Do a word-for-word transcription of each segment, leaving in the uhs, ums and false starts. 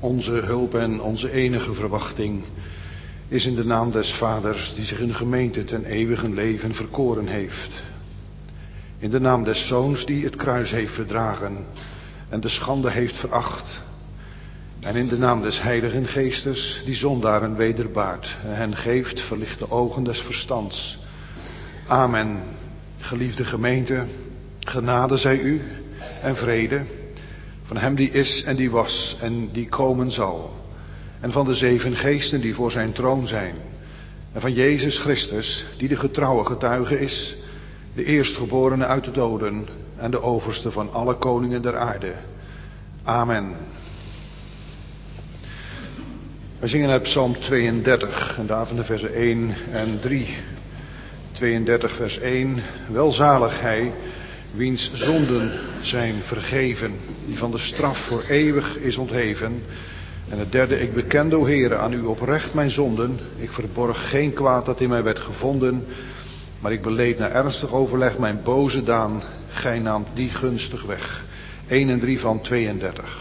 Onze hulp en onze enige verwachting is in de naam des Vaders die zich in de gemeente ten eeuwige leven verkoren heeft. In de naam des Zoons die het kruis heeft verdragen en de schande heeft veracht. En in de naam des Heiligen Geestes die zondaren wederbaart en hen geeft verlichte ogen des verstands. Amen. Geliefde gemeente, genade zij u en vrede van hem die is en die was en die komen zal. En van de zeven geesten die voor zijn troon zijn. En van Jezus Christus die de getrouwe getuige is, de eerstgeborene uit de doden en de overste van alle koningen der aarde. Amen. We zingen uit Psalm tweeëndertig en daarvan de versen één en drie. tweeëndertig vers één. Welzalig hij wiens zonden zijn vergeven, die van de straf voor eeuwig is ontheven. En het derde, ik beken, o Heere, aan u oprecht mijn zonden. Ik verborg geen kwaad dat in mij werd gevonden, maar ik beleed na ernstig overleg mijn boze daan. Gij naamt die gunstig weg. één en drie van tweeëndertig.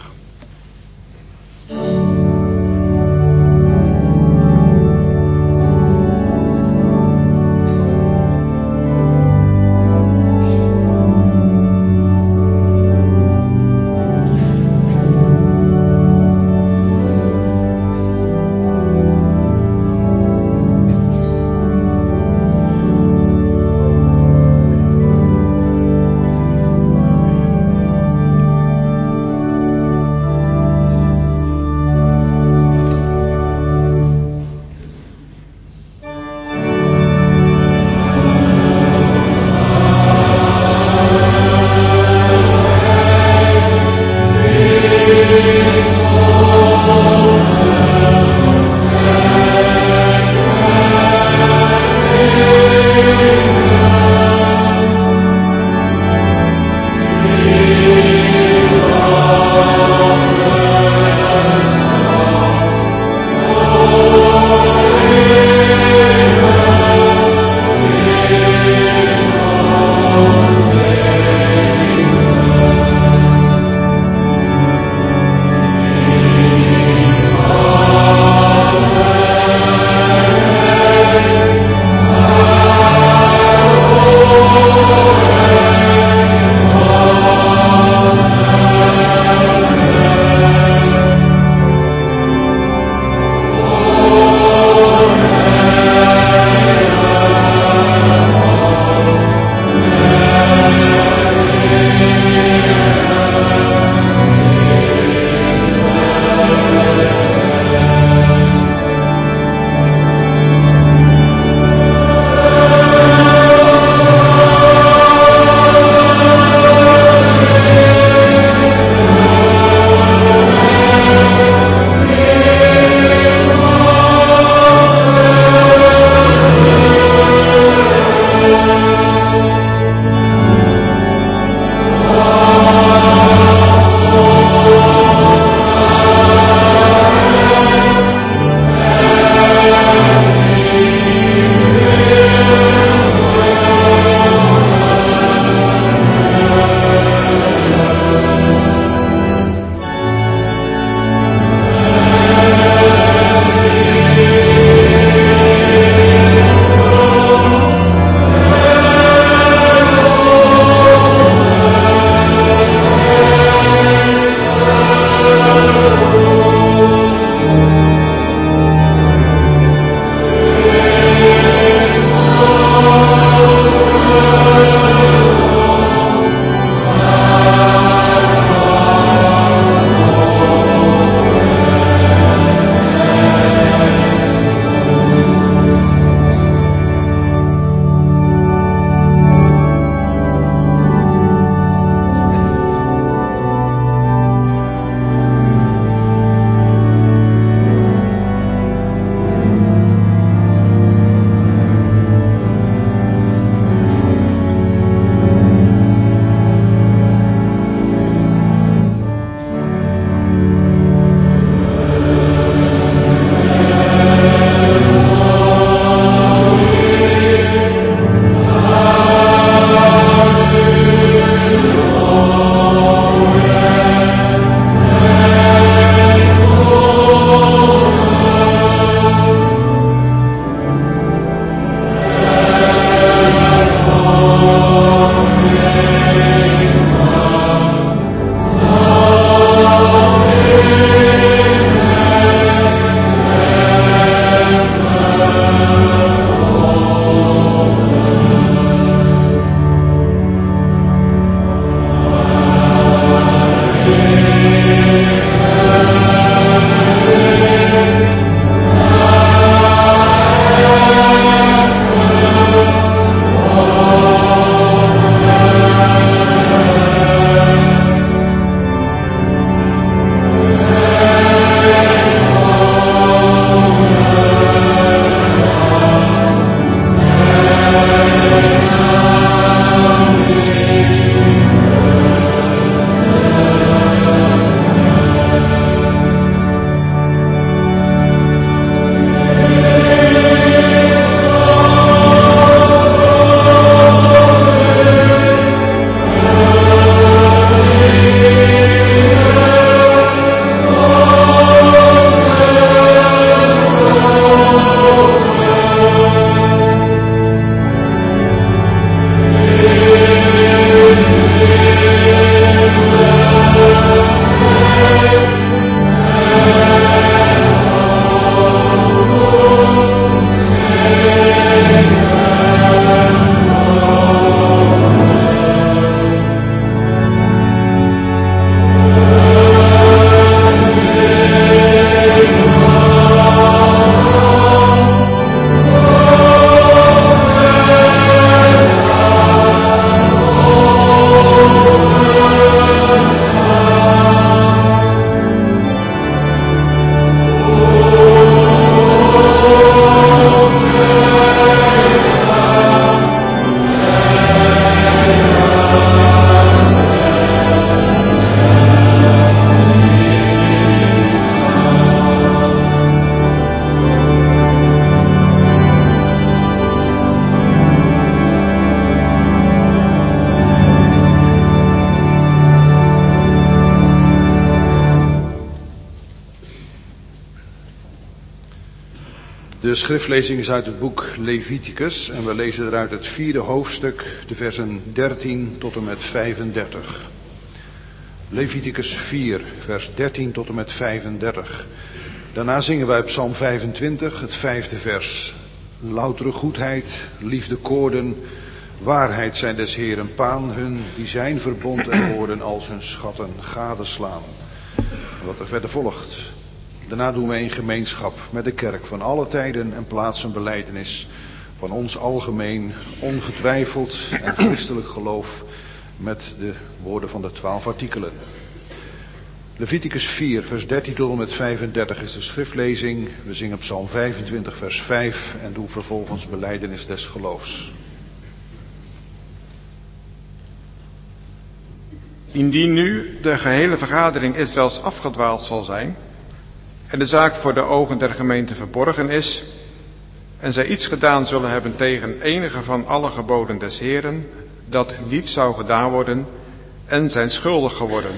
De schriftlezing is uit het boek Leviticus en we lezen eruit het vierde hoofdstuk, de versen dertien tot en met vijfendertig. Leviticus vier, vers dertien tot en met vijfendertig. Daarna zingen wij Psalm vijfentwintig, het vijfde vers. Loutere goedheid, liefde koorden, waarheid zijn des Heeren paan hun, die zijn verbond en woorden als hun schatten gadeslaan. Wat er verder volgt. Daarna doen wij in gemeenschap met de kerk van alle tijden en plaatsen belijdenis van ons algemeen, ongetwijfeld en christelijk geloof met de woorden van de twaalf artikelen. Leviticus vier, vers dertien tot en met vijfendertig is de schriftlezing. We zingen Psalm vijfentwintig, vers vijf en doen vervolgens belijdenis des geloofs. Indien nu de gehele vergadering Israëls afgedwaald zal zijn en de zaak voor de ogen der gemeente verborgen is en zij iets gedaan zullen hebben tegen enige van alle geboden des Heeren, dat niet zou gedaan worden en zijn schuldig geworden.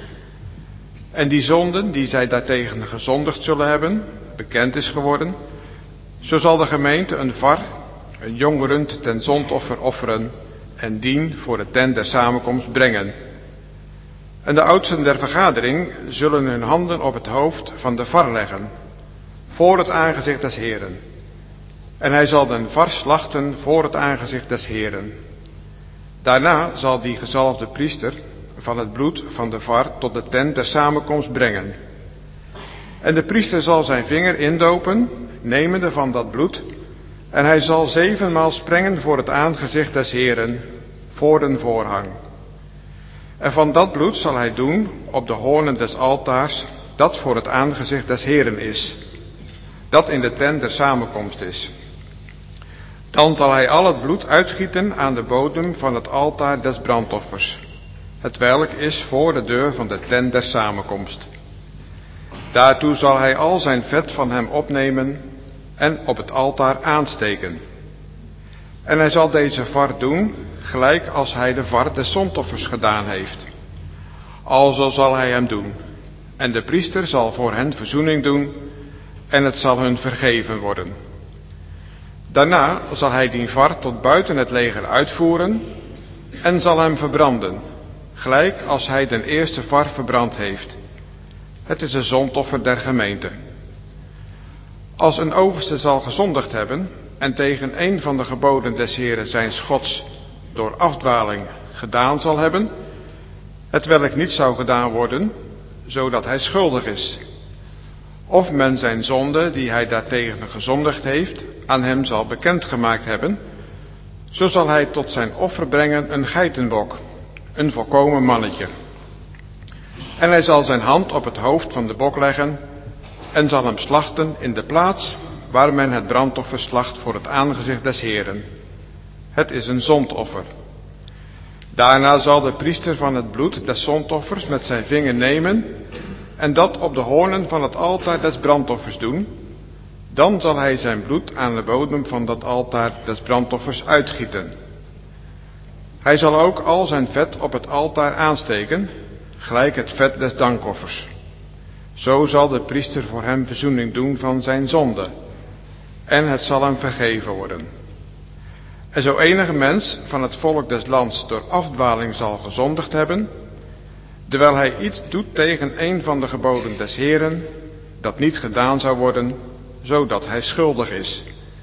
En die zonden die zij daartegen gezondigd zullen hebben, bekend is geworden, zo zal de gemeente een var, een jong rund ten zondoffer offeren en dien voor de tent der samenkomst brengen. En de oudsten der vergadering zullen hun handen op het hoofd van de var leggen, voor het aangezicht des Heeren. En hij zal den var slachten voor het aangezicht des Heeren. Daarna zal die gezalfde priester van het bloed van de var tot de tent der samenkomst brengen. En de priester zal zijn vinger indopen, nemende van dat bloed, en hij zal zevenmaal sprengen voor het aangezicht des Heeren, voor den voorhang. En van dat bloed zal hij doen op de hoornen des altaars, dat voor het aangezicht des Heeren is, dat in de tent der samenkomst is. Dan zal hij al het bloed uitgieten aan de bodem van het altaar des brandoffers, hetwelk is voor de deur van de tent der samenkomst. Daartoe zal hij al zijn vet van hem opnemen en op het altaar aansteken. En hij zal deze var doen, gelijk als hij de var des zondoffers gedaan heeft. Alzo zal hij hem doen. En de priester zal voor hen verzoening doen, en het zal hun vergeven worden. Daarna zal hij die var tot buiten het leger uitvoeren, en zal hem verbranden, gelijk als hij den eerste var verbrand heeft. Het is een zondoffer der gemeente. Als een overste zal gezondigd hebben, en tegen een van de geboden des Heeren zijn Gods door afdwaling gedaan zal hebben, hetwelk niet zou gedaan worden, zodat hij schuldig is. Of men zijn zonde, die hij daartegen gezondigd heeft, aan hem zal bekendgemaakt hebben, zo zal hij tot zijn offer brengen een geitenbok, een volkomen mannetje. En hij zal zijn hand op het hoofd van de bok leggen, en zal hem slachten in de plaats waar men het brandoffer slacht voor het aangezicht des Heeren. Het is een zondoffer. Daarna zal de priester van het bloed des zondoffers met zijn vinger nemen en dat op de hoornen van het altaar des brandoffers doen. Dan zal hij zijn bloed aan de bodem van dat altaar des brandoffers uitgieten. Hij zal ook al zijn vet op het altaar aansteken, gelijk het vet des dankoffers. Zo zal de priester voor hem verzoening doen van zijn zonde, en het zal hem vergeven worden. En zo enige mens van het volk des lands door afdwaling zal gezondigd hebben, terwijl hij iets doet tegen een van de geboden des Heeren, dat niet gedaan zou worden, zodat hij schuldig is.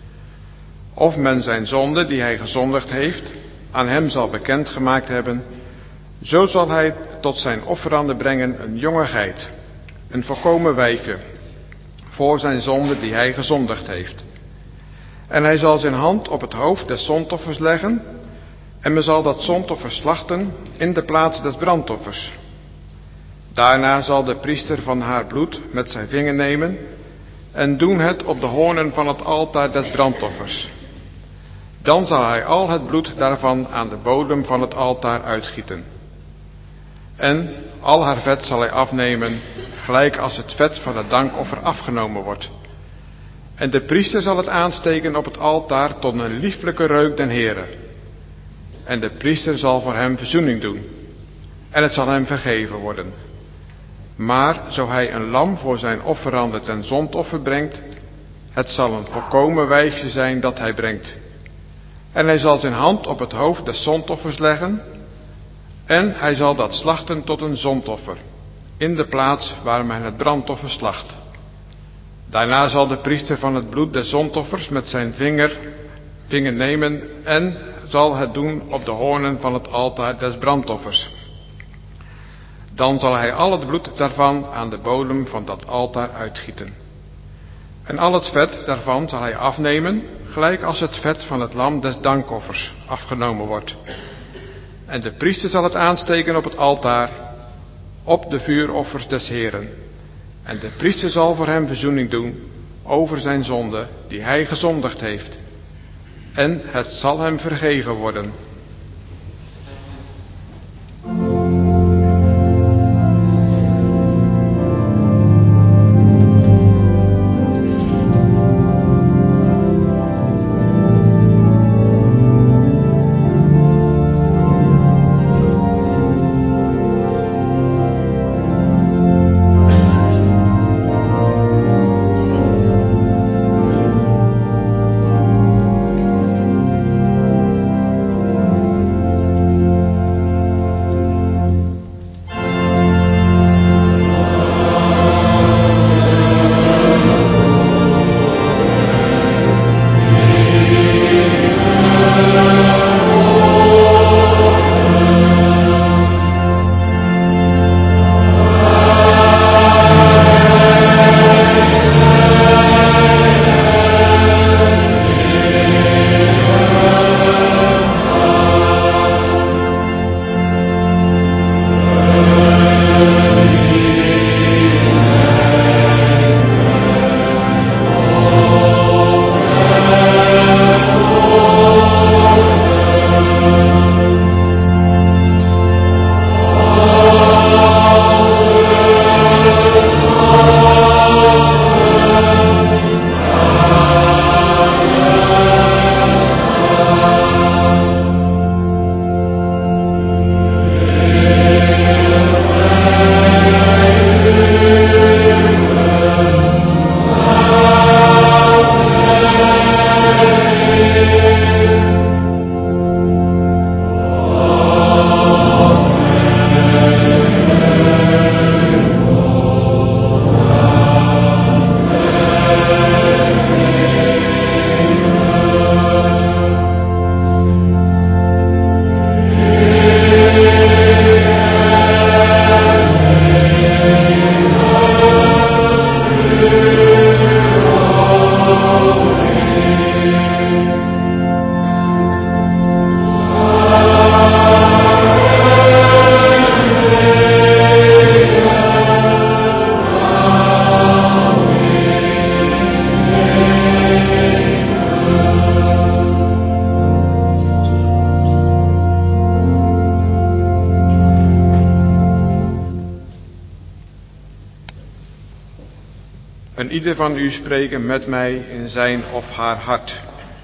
Of men zijn zonde, die hij gezondigd heeft, aan hem zal bekendgemaakt hebben, zo zal hij tot zijn offerande brengen een jonge geit, een volkomen wijfje, voor zijn zonde die hij gezondigd heeft. En hij zal zijn hand op het hoofd des zondoffers leggen, en men zal dat zondoffer slachten in de plaats des brandoffers. Daarna zal de priester van haar bloed met zijn vinger nemen, en doen het op de hoornen van het altaar des brandoffers. Dan zal hij al het bloed daarvan aan de bodem van het altaar uitgieten. En al haar vet zal hij afnemen, gelijk als het vet van het dankoffer afgenomen wordt. En de priester zal het aansteken op het altaar tot een lieflijke reuk den Heere. En de priester zal voor hem verzoening doen, en het zal hem vergeven worden. Maar zo hij een lam voor zijn offerande ten zondoffer brengt, het zal een volkomen wijfje zijn dat hij brengt. En hij zal zijn hand op het hoofd des zondoffers leggen, en hij zal dat slachten tot een zondoffer, in de plaats waar men het brandoffer slacht. Daarna zal de priester van het bloed des zondoffers met zijn vinger, vinger nemen en zal het doen op de hoornen van het altaar des brandoffers. Dan zal hij al het bloed daarvan aan de bodem van dat altaar uitgieten. En al het vet daarvan zal hij afnemen, gelijk als het vet van het lam des dankoffers afgenomen wordt. En de priester zal het aansteken op het altaar, op de vuuroffers des Heeren. En de priester zal voor hem verzoening doen over zijn zonde die hij gezondigd heeft. En het zal hem vergeven worden. ieder van u spreken met mij in zijn of haar hart.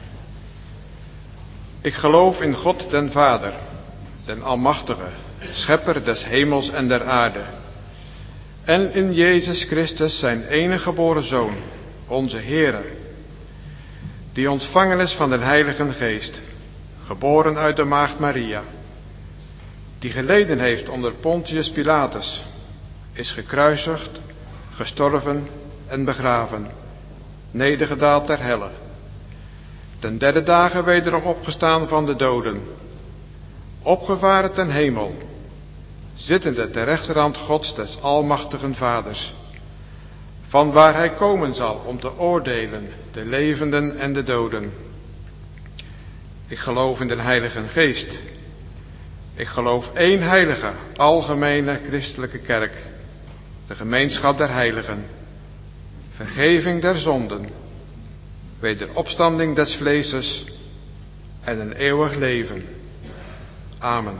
Ik geloof in God den Vader, den Almachtige, Schepper des hemels en der aarde, en in Jezus Christus, zijn enige geboren Zoon, onze Heere, die ontvangen is van den Heiligen Geest, geboren uit de maagd Maria, die geleden heeft onder Pontius Pilatus, is gekruisigd, gestorven en begraven, nedergedaald ter helle, ten derde dagen wederom opgestaan van de doden, opgevaren ten hemel, zittende ter rechterhand Gods des almachtigen Vaders, van waar hij komen zal om te oordelen de levenden en de doden. Ik geloof in de Heilige Geest. Ik geloof één heilige, algemene christelijke kerk, de gemeenschap der heiligen, vergeving der zonden, wederopstanding des vleeses en een eeuwig leven. Amen.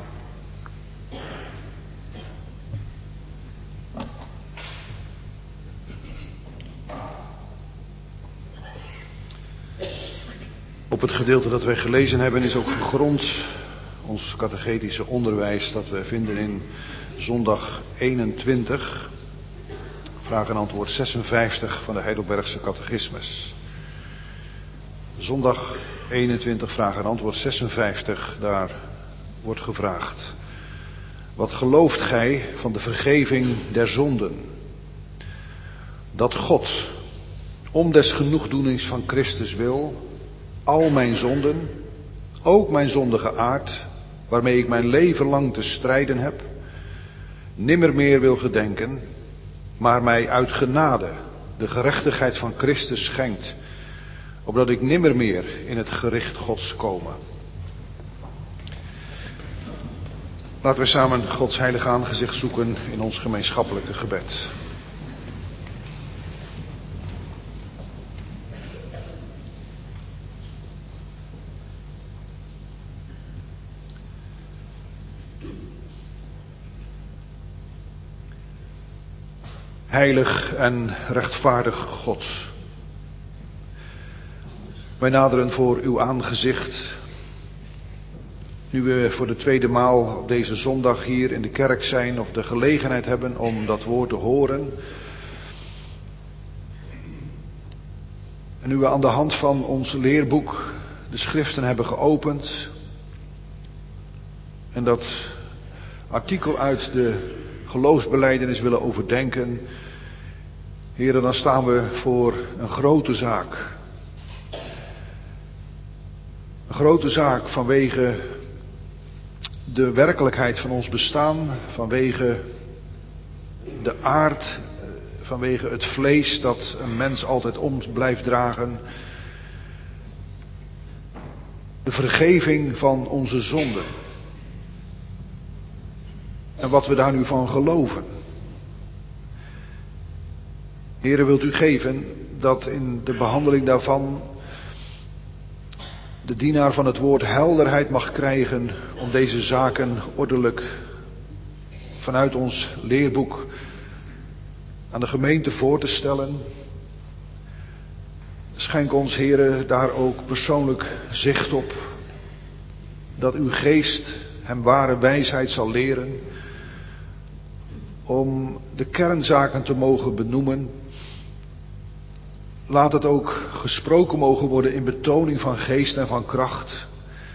Op het gedeelte dat wij gelezen hebben is ook gegrond ons catechetische onderwijs dat we vinden in zondag eenentwintig, vraag en antwoord zesenvijftig van de Heidelbergse catechismus. Zondag eenentwintig, vraag en antwoord zesenvijftig, daar wordt gevraagd: wat gelooft gij van de vergeving der zonden? Dat God, om des genoegdoenings van Christus wil, al mijn zonden, ook mijn zondige aard, waarmee ik mijn leven lang te strijden heb, nimmer meer wil gedenken, maar mij uit genade de gerechtigheid van Christus schenkt, opdat ik nimmer meer in het gericht Gods komen. Laten we samen Gods heilige aangezicht zoeken in ons gemeenschappelijke gebed. Heilig en rechtvaardig God, wij naderen voor uw aangezicht, nu we voor de tweede maal op deze zondag hier in de kerk zijn of de gelegenheid hebben om dat woord te horen. En nu we aan de hand van ons leerboek de schriften hebben geopend en dat artikel uit de geloofsbelijdenis willen overdenken. Heren, dan staan we voor een grote zaak. Een grote zaak vanwege de werkelijkheid van ons bestaan, vanwege de aard, vanwege het vlees dat een mens altijd om blijft dragen. De vergeving van onze zonden. En wat we daar nu van geloven. Heere, wilt u geven dat in de behandeling daarvan de dienaar van het woord helderheid mag krijgen om deze zaken ordelijk vanuit ons leerboek aan de gemeente voor te stellen. Schenk ons, Heere, daar ook persoonlijk zicht op, dat uw geest hem ware wijsheid zal leren om de kernzaken te mogen benoemen. Laat het ook gesproken mogen worden in betoning van geest en van kracht.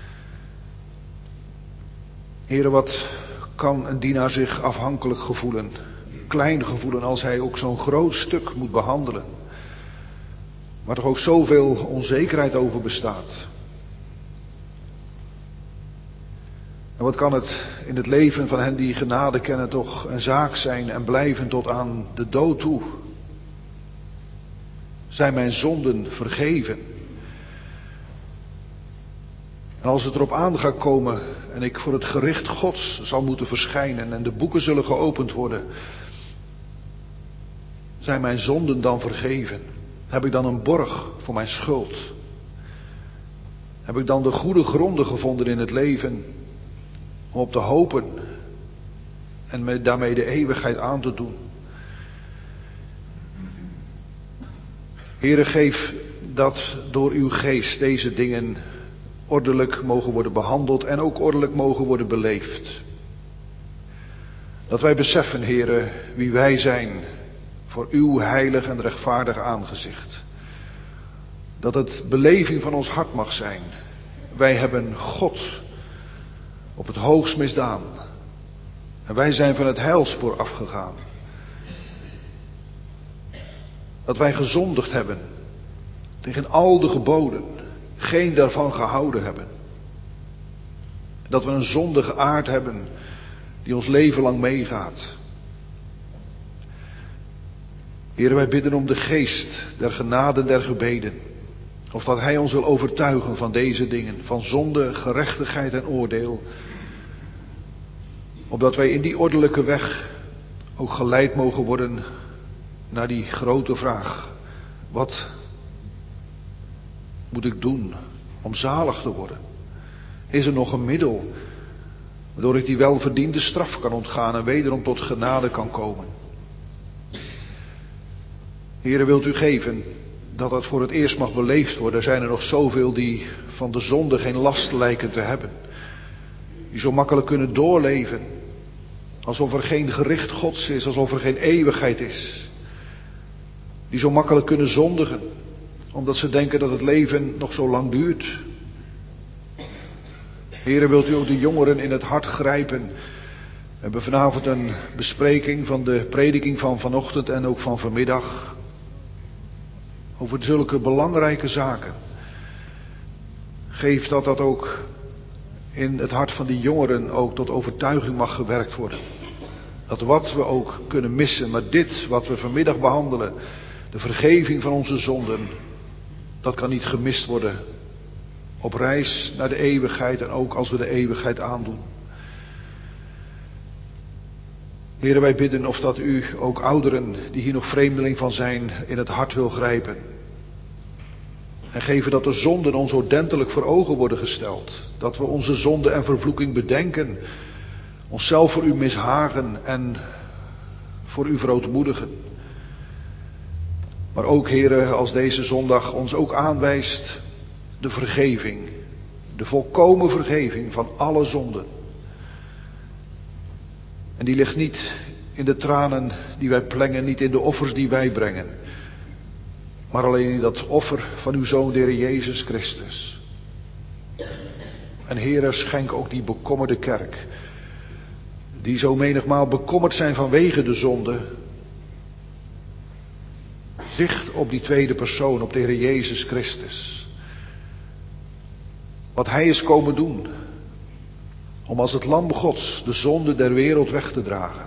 Heere, wat kan een dienaar zich afhankelijk gevoelen, klein gevoelen, als hij ook zo'n groot stuk moet behandelen, waar toch ook zoveel onzekerheid over bestaat. En wat kan het in het leven van hen die genade kennen toch een zaak zijn en blijven tot aan de dood toe. Zijn mijn zonden vergeven? En als het erop aan gaat komen en ik voor het gericht Gods zal moeten verschijnen en de boeken zullen geopend worden, zijn mijn zonden dan vergeven? Heb ik dan een borg voor mijn schuld? Heb ik dan de goede gronden gevonden in het leven om op te hopen en me daarmee de eeuwigheid aan te doen? Heere, geef dat door uw geest deze dingen ordelijk mogen worden behandeld en ook ordelijk mogen worden beleefd. Dat wij beseffen, Heere, wie wij zijn voor uw heilig en rechtvaardig aangezicht. Dat het beleving van ons hart mag zijn. Wij hebben God op het hoogst misdaan. En wij zijn van het heilspoor afgegaan. Dat wij gezondigd hebben tegen al de geboden, geen daarvan gehouden hebben. Dat we een zondige aard hebben die ons leven lang meegaat. Heer, wij bidden om de geest der genade der gebeden. Of dat Hij ons wil overtuigen van deze dingen, van zonde, gerechtigheid en oordeel. Opdat wij in die ordelijke weg ook geleid mogen worden naar die grote vraag. Wat moet ik doen om zalig te worden? Is er nog een middel waardoor ik die welverdiende straf kan ontgaan en wederom tot genade kan komen? Heere, wilt u geven dat dat voor het eerst mag beleefd worden? Er zijn er nog zoveel die van de zonde geen last lijken te hebben. Die zo makkelijk kunnen doorleven. Alsof er geen gericht Gods is, alsof er geen eeuwigheid is. Die zo makkelijk kunnen zondigen, omdat ze denken dat het leven nog zo lang duurt. Heere, wilt u ook de jongeren in het hart grijpen? We hebben vanavond een bespreking van de prediking van vanochtend en ook van vanmiddag. Over zulke belangrijke zaken. Geef dat dat ook in het hart van die jongeren ook tot overtuiging mag gewerkt worden. Dat wat we ook kunnen missen, maar dit wat we vanmiddag behandelen, de vergeving van onze zonden, dat kan niet gemist worden op reis naar de eeuwigheid en ook als we de eeuwigheid aandoen. Heren, wij bidden of dat u ook ouderen die hier nog vreemdeling van zijn in het hart wil grijpen. En geven dat de zonden ons ordentelijk voor ogen worden gesteld. Dat we onze zonde en vervloeking bedenken. Onszelf voor u mishagen en voor u verootmoedigen. Maar ook, heren, als deze zondag ons ook aanwijst de vergeving. De volkomen vergeving van alle zonden. En die ligt niet in de tranen die wij plengen, niet in de offers die wij brengen. Maar alleen in dat offer van uw Zoon, de Heer Jezus Christus. En Heere, schenk ook die bekommerde kerk, die zo menigmaal bekommerd zijn vanwege de zonde, zicht op die tweede persoon, op de Heer Jezus Christus. Wat Hij is komen doen, om als het lam Gods de zonde der wereld weg te dragen.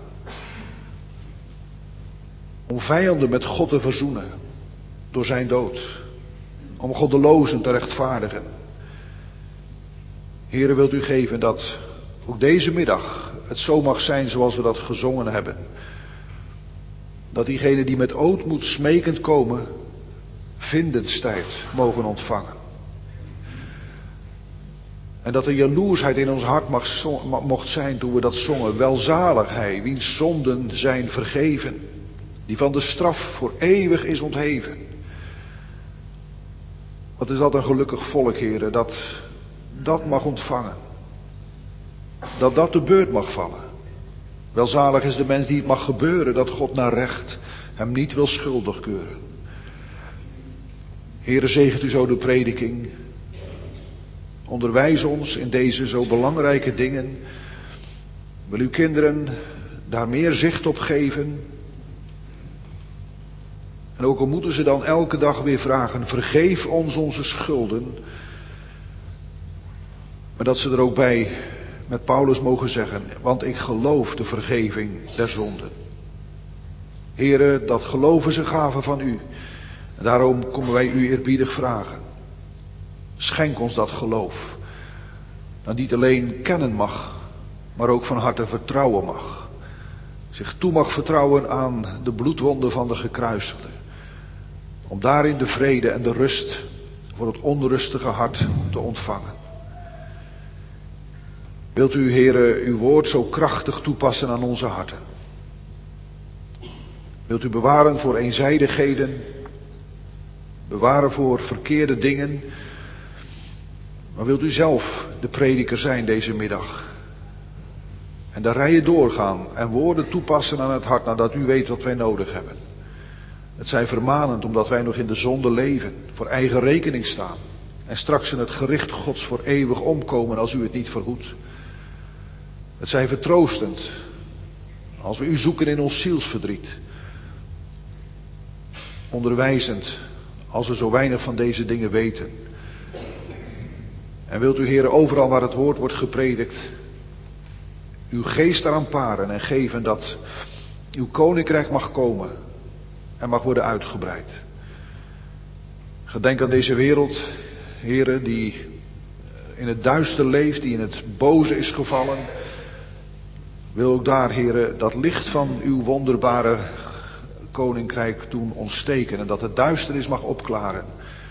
Om vijanden met God te verzoenen door zijn dood. Om goddelozen te rechtvaardigen. Heere, wilt u geven dat ook deze middag het zo mag zijn zoals we dat gezongen hebben. Dat diegenen die met ootmoed smekend komen, vindenstijd mogen ontvangen. En dat er jaloersheid in ons hart mag, mocht zijn toen we dat zongen. Welzalig hij, wiens zonden zijn vergeven. Die van de straf voor eeuwig is ontheven. Wat is dat een gelukkig volk, heren, dat dat mag ontvangen. Dat dat de beurt mag vallen. Welzalig is de mens die het mag gebeuren, dat God naar recht hem niet wil schuldig keuren. Heren, zegent u zo de prediking. Onderwijs ons in deze zo belangrijke dingen. Wil uw kinderen daar meer zicht op geven. En ook al moeten ze dan elke dag weer vragen, vergeef ons onze schulden. Maar dat ze er ook bij met Paulus mogen zeggen, want ik geloof de vergeving der zonden. Heren, dat geloven ze gaven van u. En daarom komen wij u eerbiedig vragen. Schenk ons dat geloof. Dat niet alleen kennen mag, maar ook van harte vertrouwen mag. Zich toe mag vertrouwen aan de bloedwonden van de gekruisigde. Om daarin de vrede en de rust voor het onrustige hart te ontvangen. Wilt u, Heere, uw woord zo krachtig toepassen aan onze harten. Wilt u bewaren voor eenzijdigheden. bewaren voor verkeerde dingen. Maar wilt u zelf de prediker zijn deze middag? En de rijen doorgaan en woorden toepassen aan het hart nadat u weet wat wij nodig hebben. Het zij vermanend omdat wij nog in de zonde leven, voor eigen rekening staan. En straks in het gericht Gods voor eeuwig omkomen als u het niet verhoedt. Het zij vertroostend als we u zoeken in ons zielsverdriet. Onderwijzend als we zo weinig van deze dingen weten. En wilt u, Heer, overal waar het woord wordt gepredikt, uw geest eraan paren en geven dat uw koninkrijk mag komen en mag worden uitgebreid. Gedenk aan deze wereld, Heere, die in het duister leeft, die in het boze is gevallen. Wil ook daar, Heere, dat licht van uw wonderbare koninkrijk doen ontsteken en dat het duisternis mag opklaren.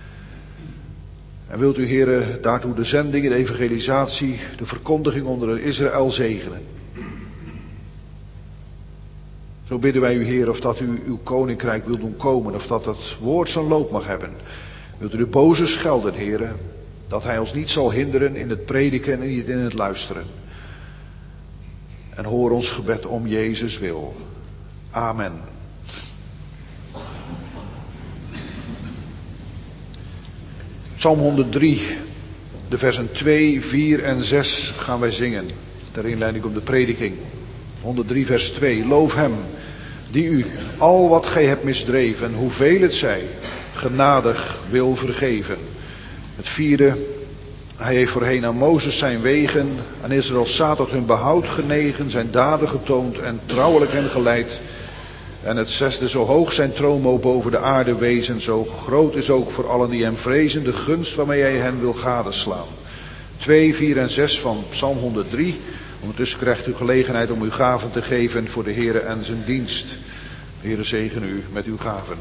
En wilt u, Heere, daartoe de zending, de evangelisatie, de verkondiging onder Israël zegenen. Zo bidden wij u, Heer, of dat u uw koninkrijk wil doen komen, of dat het woord zijn loop mag hebben. Wilt u de boze schelden, Heer, dat hij ons niet zal hinderen in het prediken en niet in het luisteren. En hoor ons gebed om Jezus wil. Amen. Psalm honderddrie, de versen twee, vier en zes gaan wij zingen. Ter inleiding op de prediking. honderddrie vers twee. Loof hem, die u al wat gij hebt misdreven, hoeveel het zij, genadig wil vergeven. Het vierde. Hij heeft voorheen aan Mozes zijn wegen, aan Israël zaad tot hun behoud genegen, zijn daden getoond en trouwelijk hen geleid. En het zesde, zo hoog zijn troon boven de aarde wezen, zo groot is ook voor allen die hem vrezen de gunst waarmee hij hen wil gadeslaan. twee, vier en zes van Psalm honderddrie. Ondertussen krijgt u gelegenheid om uw gaven te geven voor de Heere en zijn dienst. De Heere zegen u met uw gaven.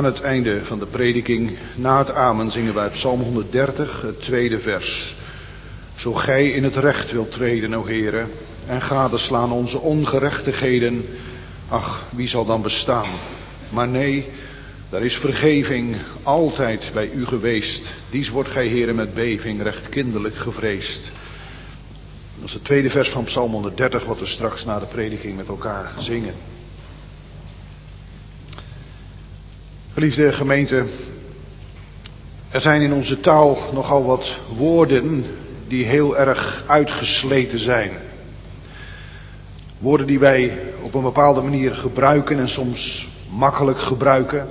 Aan het einde van de prediking, na het amen, zingen wij Psalm honderddertig, het tweede vers. Zo gij in het recht wilt treden, o Heere, en gadeslaan onze ongerechtigheden, ach, wie zal dan bestaan? Maar nee, daar is vergeving altijd bij u geweest. Dies wordt gij, Heere, met beving recht kinderlijk gevreesd. Dat is het tweede vers van Psalm honderddertig, wat we straks na de prediking met elkaar zingen. Geliefde gemeente, er zijn in onze taal nogal wat woorden die heel erg uitgesleten zijn. Woorden die wij op een bepaalde manier gebruiken en soms makkelijk gebruiken,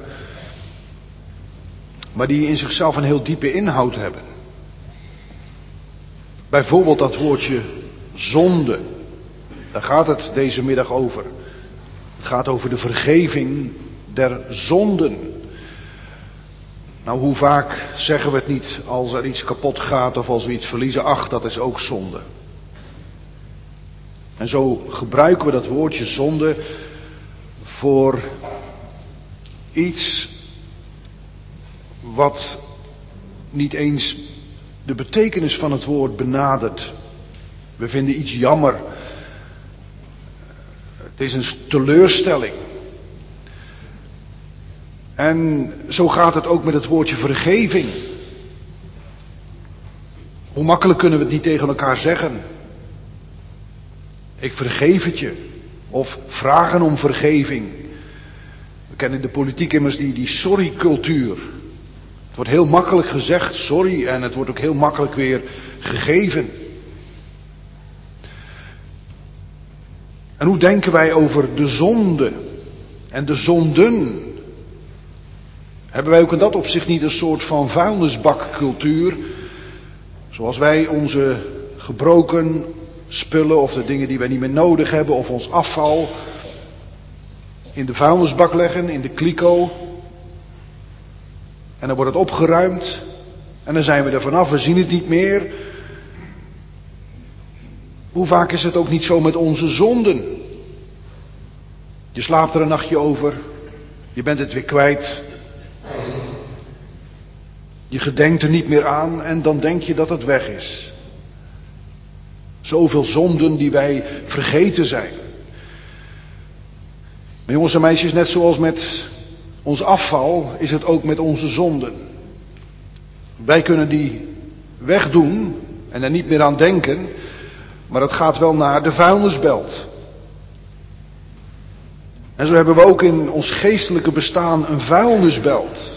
maar die in zichzelf een heel diepe inhoud hebben. Bijvoorbeeld dat woordje zonde, daar gaat het deze middag over. Het gaat over de vergeving der zonden. Nou, hoe vaak zeggen we het niet als er iets kapot gaat of als we iets verliezen? Ach, dat is ook zonde. En zo gebruiken we dat woordje zonde voor iets wat niet eens de betekenis van het woord benadert. We vinden iets jammer. Het is een teleurstelling. En zo gaat het ook met het woordje vergeving. Hoe makkelijk kunnen we het niet tegen elkaar zeggen? Ik vergeef het je. Of vragen om vergeving. We kennen de politiek immers die, die sorry-cultuur. Het wordt heel makkelijk gezegd, sorry, en het wordt ook heel makkelijk weer gegeven. En hoe denken wij over de zonde en de zonden? Hebben wij ook in dat opzicht niet een soort van vuilnisbakcultuur? Zoals wij onze gebroken spullen of de dingen die wij niet meer nodig hebben of ons afval in de vuilnisbak leggen, in de kliko. En dan wordt het opgeruimd en dan zijn we er vanaf, we zien het niet meer. Hoe vaak is het ook niet zo met onze zonden? Je slaapt er een nachtje over, je bent het weer kwijt. Je gedenkt er niet meer aan en dan denk je dat het weg is. Zoveel zonden die wij vergeten zijn. Maar jongens en meisjes, net zoals met ons afval is het ook met onze zonden. Wij kunnen die wegdoen en er niet meer aan denken, maar het gaat wel naar de vuilnisbelt. En zo hebben we ook in ons geestelijke bestaan een vuilnisbelt.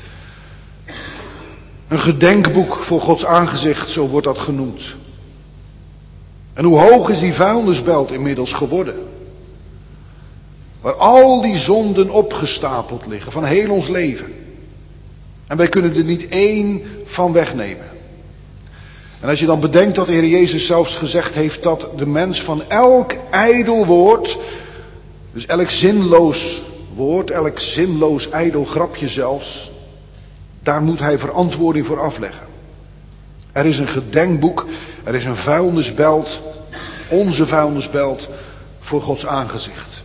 Een gedenkboek voor Gods aangezicht, zo wordt dat genoemd. En hoe hoog is die vuilnisbelt inmiddels geworden? Waar al die zonden opgestapeld liggen van heel ons leven. En wij kunnen er niet één van wegnemen. En als je dan bedenkt dat de Heer Jezus zelfs gezegd heeft dat de mens van elk ijdel woord, dus elk zinloos woord, elk zinloos ijdel grapje zelfs, daar moet hij verantwoording voor afleggen. Er is een gedenkboek, er is een vuilnisbelt, onze vuilnisbelt voor Gods aangezicht.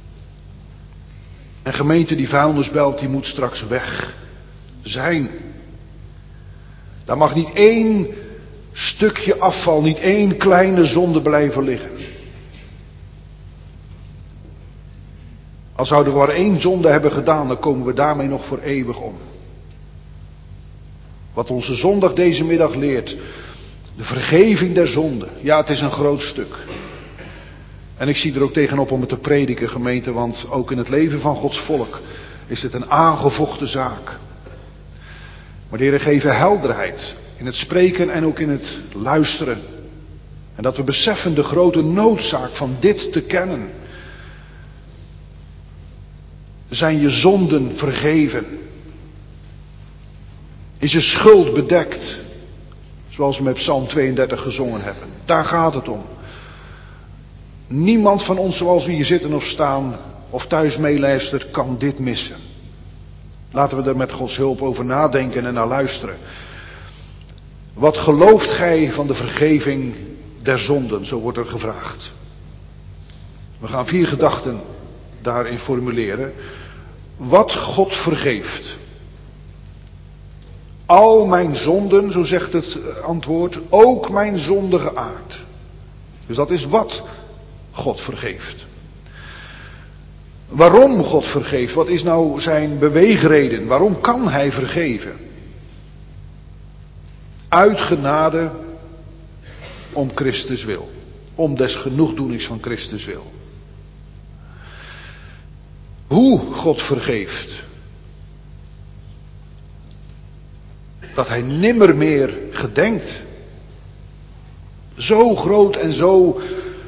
En gemeente, die vuilnisbelt die moet straks weg zijn. Daar mag niet één stukje afval, niet één kleine zonde blijven liggen. Al zouden we maar één zonde hebben gedaan, dan komen we daarmee nog voor eeuwig om. Wat onze zondag deze middag leert, de vergeving der zonde. Ja, het is een groot stuk. En ik zie er ook tegenop om het te prediken, gemeente, want ook in het leven van Gods volk is het een aangevochten zaak. Maar de Heer geeft helderheid in het spreken en ook in het luisteren. En dat we beseffen de grote noodzaak van dit te kennen. Zijn je zonden vergeven? Is je schuld bedekt? Zoals we met Psalm tweeëndertig gezongen hebben. Daar gaat het om. Niemand van ons zoals we hier zitten of staan of thuis meeluistert kan dit missen. Laten we er met Gods hulp over nadenken en naar luisteren. Wat gelooft gij van de vergeving der zonden? Zo wordt er gevraagd. We gaan vier gedachten daarin formuleren. wat God vergeeft. Al mijn zonden, zo zegt het antwoord, ook mijn zondige aard. Dus dat is wat God vergeeft. Waarom God vergeeft? Wat is nou zijn beweegreden? Waarom kan hij vergeven? Uit genade om Christus wil. Om des genoegdoenings van Christus wil. Hoe God vergeeft. Dat hij nimmer meer gedenkt. Zo groot en zo,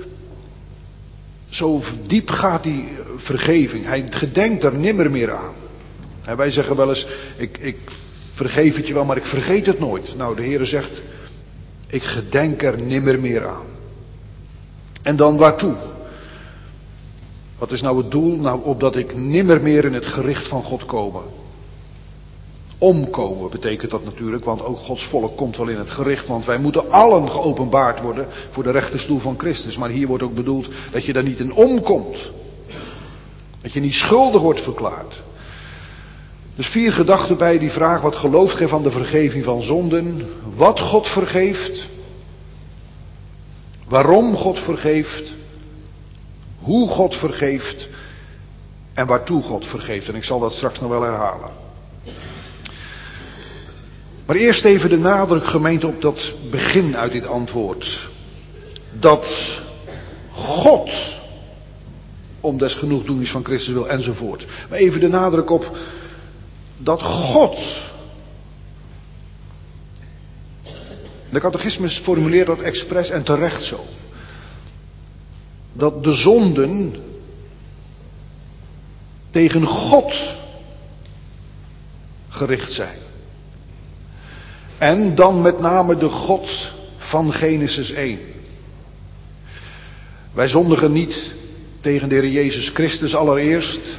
zo diep gaat die vergeving. Hij gedenkt er nimmer meer aan. En wij zeggen wel eens, ik, ik vergeef het je wel, maar ik vergeet het nooit. Nou, de Heere zegt, ik gedenk er nimmer meer aan. En dan waartoe? Wat is nou het doel? Nou, opdat ik nimmer meer in het gericht van God komen. Omkomen betekent dat natuurlijk, want ook Gods volk komt wel in het gericht, want wij moeten allen geopenbaard worden voor de rechterstoel van Christus. Maar hier wordt ook bedoeld dat je daar niet in omkomt. Dat je niet schuldig wordt verklaard. Dus vier gedachten bij die vraag, wat gelooft gij van de vergeving van zonden? Wat God vergeeft? Waarom God vergeeft? Hoe God vergeeft? En waartoe God vergeeft? En ik zal dat straks nog wel herhalen. Maar eerst even de nadruk, gemeente, op dat begin uit dit antwoord. Dat God om des genoegdoenings van Christus wil enzovoort. Maar even de nadruk op dat God. De catechismus formuleert dat expres en terecht zo. Dat de zonden tegen God gericht zijn. En dan met name de God van Genesis één. Wij zondigen niet tegen de Heer Jezus Christus allereerst.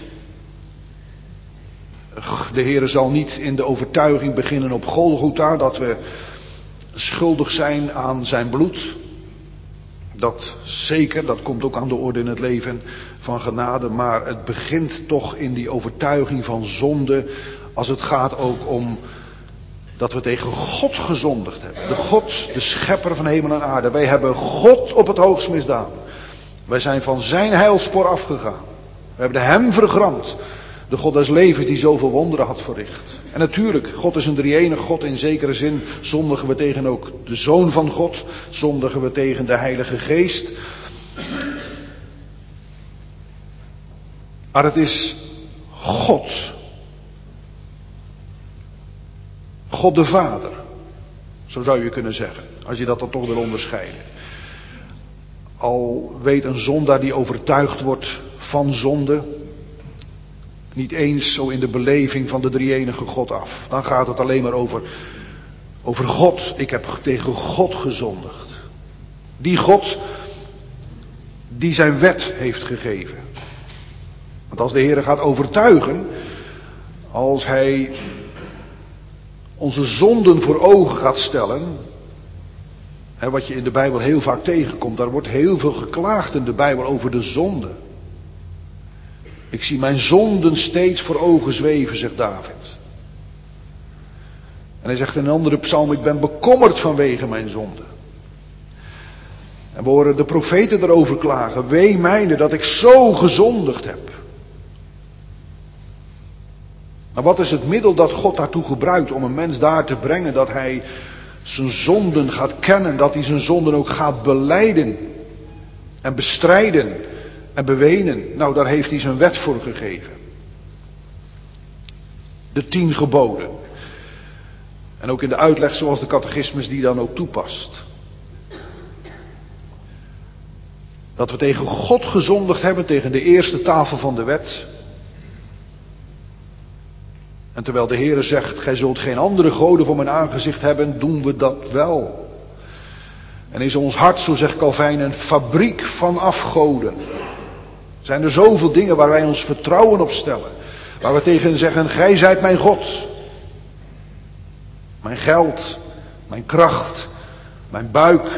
De Heer zal niet in de overtuiging beginnen op Golgotha dat we schuldig zijn aan zijn bloed. Dat zeker, dat komt ook aan de orde in het leven van genade. Maar het begint toch in die overtuiging van zonde als het gaat ook om dat we tegen God gezondigd hebben. De God, de schepper van hemel en aarde. Wij hebben God op het hoogst misdaan. Wij zijn van zijn heilspoor afgegaan. We hebben hem vergramd. De God des levens die zoveel wonderen had verricht. En natuurlijk, God is een drie-enig God. In zekere zin zondigen we tegen ook de Zoon van God. Zondigen we tegen de Heilige Geest. Maar het is God. God de Vader. Zo zou je kunnen zeggen. Als je dat dan toch wil onderscheiden. Al weet een zondaar die overtuigd wordt van zonde niet eens zo in de beleving van de drie-enige God af. Dan gaat het alleen maar over, over God. Ik heb tegen God gezondigd. Die God die zijn wet heeft gegeven. Want als de Heer gaat overtuigen, als hij onze zonden voor ogen gaat stellen, hè, wat je in de Bijbel heel vaak tegenkomt, daar wordt heel veel geklaagd in de Bijbel over de zonde. Ik zie mijn zonden steeds voor ogen zweven, zegt David. En hij zegt in een andere psalm, ik ben bekommerd vanwege mijn zonden. En we horen de profeten erover klagen, wee mijne dat ik zo gezondigd heb. Maar wat is het middel dat God daartoe gebruikt om een mens daar te brengen dat hij zijn zonden gaat kennen, dat hij zijn zonden ook gaat belijden en bestrijden en bewenen? Nou, daar heeft hij zijn wet voor gegeven. De tien geboden. En ook in de uitleg zoals de catechismus die dan ook toepast. Dat we tegen God gezondigd hebben, tegen de eerste tafel van de wet. En terwijl de Heere zegt, gij zult geen andere goden voor mijn aangezicht hebben, doen we dat wel. En is ons hart, zo zegt Calvijn, een fabriek van afgoden. Zijn er zoveel dingen waar wij ons vertrouwen op stellen. Waar we tegen zeggen, gij zijt mijn God. Mijn geld, mijn kracht, mijn buik.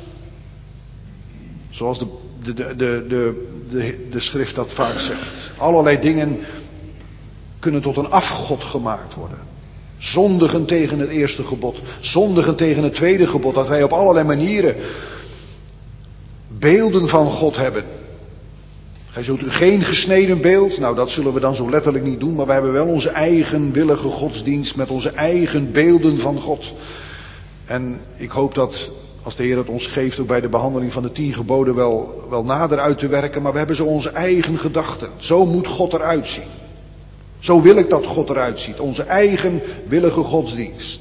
Zoals de, de, de, de, de, de schrift dat vaak zegt. Allerlei dingen kunnen tot een afgod gemaakt worden. Zondigen tegen het eerste gebod. Zondigen tegen het tweede gebod. Dat wij op allerlei manieren beelden van God hebben. Gij zult u geen gesneden beeld. Nou, dat zullen we dan zo letterlijk niet doen. Maar wij hebben wel onze eigen willige godsdienst met onze eigen beelden van God. En ik hoop dat, als de Heer het ons geeft, ook bij de behandeling van de tien geboden wel, wel nader uit te werken. Maar we hebben zo onze eigen gedachten. Zo moet God eruit zien. Zo wil ik dat God eruit ziet. Onze eigen willige godsdienst.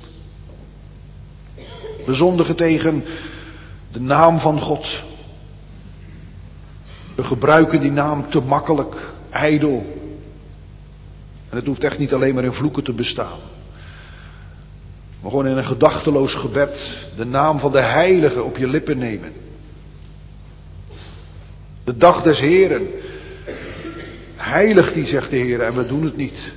We zondigen tegen de naam van God. We gebruiken die naam te makkelijk, ijdel. En het hoeft echt niet alleen maar in vloeken te bestaan. Maar gewoon in een gedachteloos gebed de naam van de Heilige op je lippen nemen. De dag des Heren. Heilig die, zegt de Heer, en we doen het niet.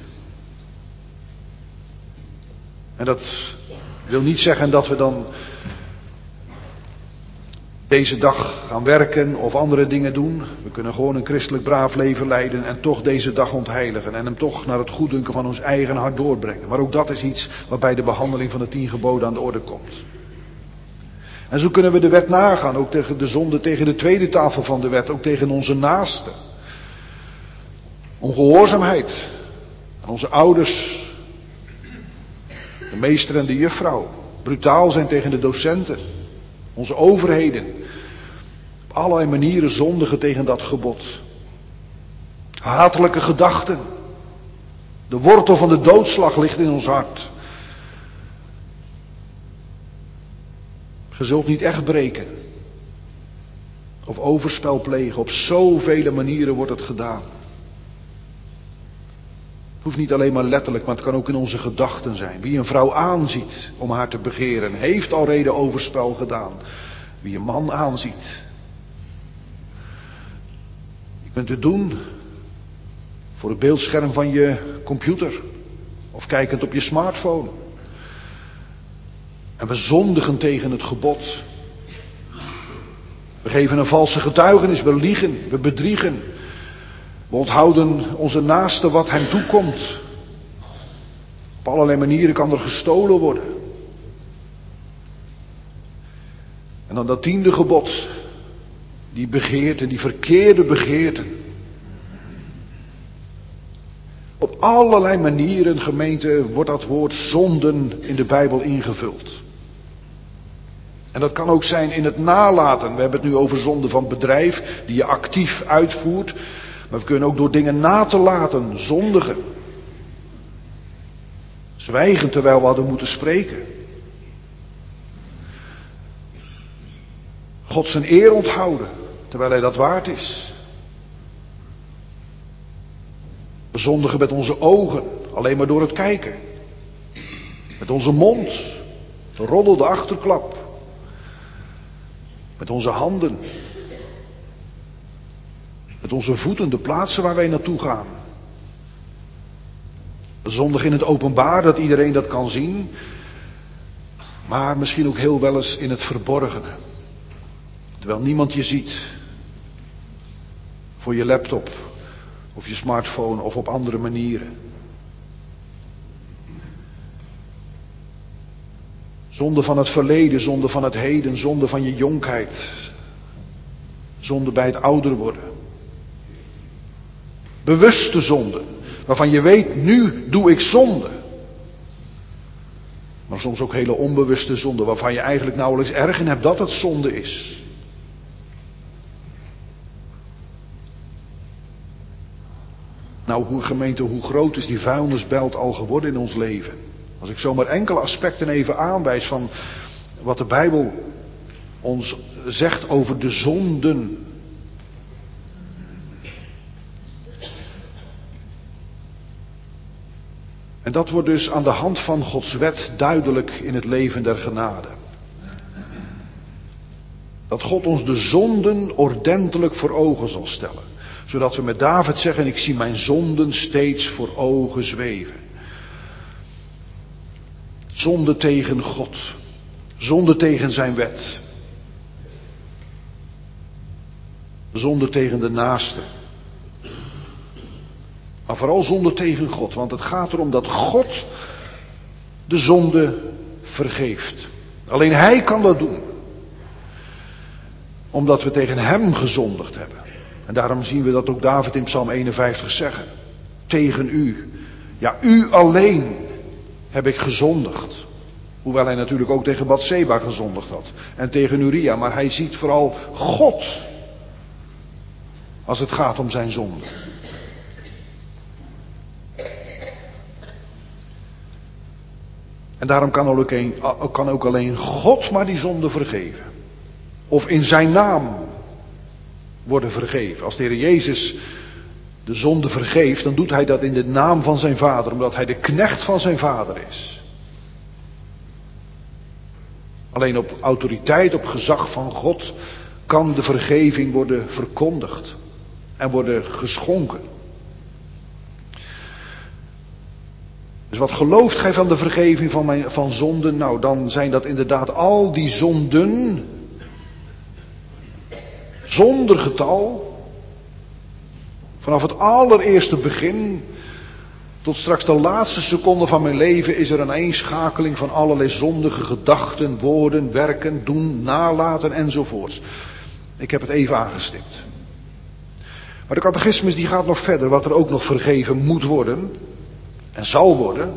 En dat wil niet zeggen dat we dan deze dag gaan werken of andere dingen doen. We kunnen gewoon een christelijk braaf leven leiden en toch deze dag ontheiligen. En hem toch naar het goeddunken van ons eigen hart doorbrengen. Maar ook dat is iets wat bij de behandeling van de tien geboden aan de orde komt. En zo kunnen we de wet nagaan. Ook tegen de zonde, tegen de tweede tafel van de wet. Ook tegen onze naasten. Ongehoorzaamheid aan onze ouders. De meester en de juffrouw. Brutaal zijn tegen de docenten. Onze overheden. Op allerlei manieren zondigen tegen dat gebod. Hatelijke gedachten. De wortel van de doodslag ligt in ons hart. Je zult niet echt breken. Of overspel plegen. Op zoveel manieren wordt het gedaan. Het hoeft niet alleen maar letterlijk, maar het kan ook in onze gedachten zijn. Wie een vrouw aanziet om haar te begeren, heeft al reden overspel gedaan. Wie een man aanziet. Je kunt het doen voor het beeldscherm van je computer. Of kijkend op je smartphone. En we zondigen tegen het gebod. We geven een valse getuigenis, we liegen, we bedriegen. We onthouden onze naaste wat hem toekomt. Op allerlei manieren kan er gestolen worden. En dan dat tiende gebod. Die begeerten, die verkeerde begeerten. Op allerlei manieren, gemeente, wordt dat woord zonden in de Bijbel ingevuld. En dat kan ook zijn in het nalaten. We hebben het nu over zonde van bedrijf, die je actief uitvoert. Maar we kunnen ook door dingen na te laten zondigen. Zwijgen terwijl we hadden moeten spreken. God zijn eer onthouden terwijl hij dat waard is. We zondigen met onze ogen, alleen maar door het kijken. Met onze mond, de roddel, de achterklap. Met onze handen. Met onze voeten, de plaatsen waar wij naartoe gaan. We zondigen in het openbaar, dat iedereen dat kan zien. Maar misschien ook heel wel eens in het verborgene. Terwijl niemand je ziet. Voor je laptop. Of je smartphone of op andere manieren. Zonde van het verleden, zonde van het heden, zonde van je jonkheid. Zonde bij het ouder worden. Bewuste zonde, waarvan je weet, nu doe ik zonde. Maar soms ook hele onbewuste zonde, waarvan je eigenlijk nauwelijks erg in hebt dat het zonde is. Nou, hoe gemeente, hoe groot is die vuilnisbelt al geworden in ons leven? Als ik zomaar enkele aspecten even aanwijs van wat de Bijbel ons zegt over de zonden. En dat wordt dus aan de hand van Gods wet duidelijk in het leven der genade. Dat God ons de zonden ordentelijk voor ogen zal stellen. Zodat we met David zeggen, ik zie mijn zonden steeds voor ogen zweven. Zonde tegen God. Zonde tegen zijn wet. Zonde tegen de naaste. Maar vooral zonde tegen God. Want het gaat erom dat God de zonde vergeeft. Alleen Hij kan dat doen. Omdat we tegen Hem gezondigd hebben. En daarom zien we dat ook David in Psalm eenenvijftig zeggen. Tegen u. Ja, u alleen heb ik gezondigd. Hoewel hij natuurlijk ook tegen Batseba gezondigd had. En tegen Uria. Maar hij ziet vooral God. Als het gaat om zijn zonde. En daarom kan ook, een, kan ook alleen God maar die zonde vergeven. Of in zijn naam worden vergeven. Als de Heer Jezus de zonde vergeeft, dan doet hij dat in de naam van zijn Vader. Omdat hij de knecht van zijn Vader is. Alleen op autoriteit, op gezag van God kan de vergeving worden verkondigd. En worden geschonken. Dus wat gelooft gij van de vergeving van, mijn, van zonden? Nou, dan zijn dat inderdaad al die zonden. Zonder getal. Vanaf het allereerste begin. Tot straks de laatste seconde van mijn leven is er een eenschakeling van allerlei zondige gedachten, woorden, werken, doen, nalaten enzovoorts. Ik heb het even aangestipt. Maar de catechismus die gaat nog verder, wat er ook nog vergeven moet worden. En zal worden.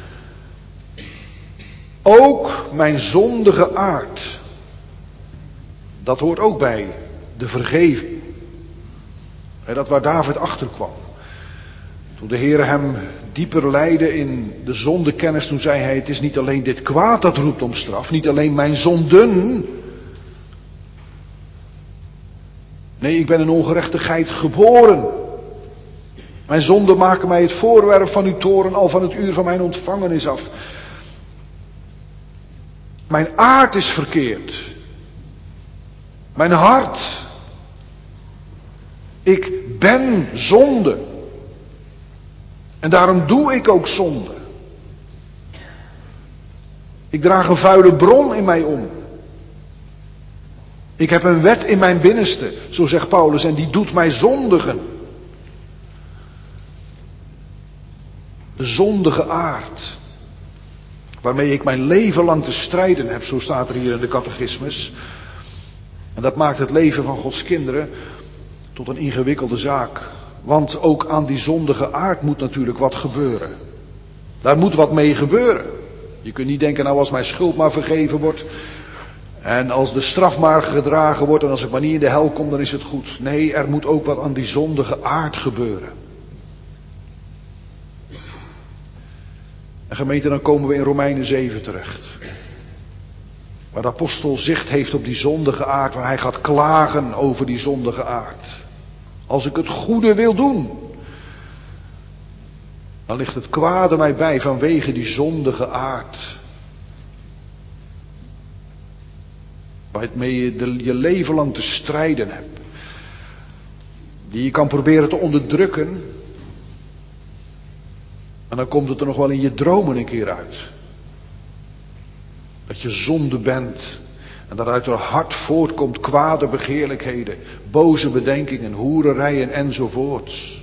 Ook mijn zondige aard. Dat hoort ook bij de vergeving. He, dat waar David achter kwam. Toen de Heer hem dieper leidde in de zondekennis, toen zei hij: het is niet alleen dit kwaad dat roept om straf. Niet alleen mijn zonden. Nee, ik ben in ongerechtigheid geboren. Mijn zonden maken mij het voorwerp van uw toorn al van het uur van mijn ontvangenis af. Mijn aard is verkeerd. Mijn hart. Ik ben zonde. En daarom doe ik ook zonde. Ik draag een vuile bron in mij om. Ik heb een wet in mijn binnenste, zo zegt Paulus, en die doet mij zondigen. De zondige aard. Waarmee ik mijn leven lang te strijden heb, zo staat er hier in de catechismus. En dat maakt het leven van Gods kinderen tot een ingewikkelde zaak. Want ook aan die zondige aard moet natuurlijk wat gebeuren. Daar moet wat mee gebeuren. Je kunt niet denken, nou als mijn schuld maar vergeven wordt. En als de straf maar gedragen wordt en als ik maar niet in de hel kom, dan is het goed. Nee, er moet ook wat aan die zondige aard gebeuren. En gemeente, dan komen we in Romeinen zeven terecht. Waar de apostel zicht heeft op die zondige aard, waar hij gaat klagen over die zondige aard. Als ik het goede wil doen, dan ligt het kwade mij bij vanwege die zondige aard. Waarmee je de, je leven lang te strijden hebt. Die je kan proberen te onderdrukken. En dan komt het er nog wel in je dromen een keer uit. Dat je zonde bent. En dat uit haar hart voortkomt kwade begeerlijkheden. Boze bedenkingen, hoererijen enzovoorts.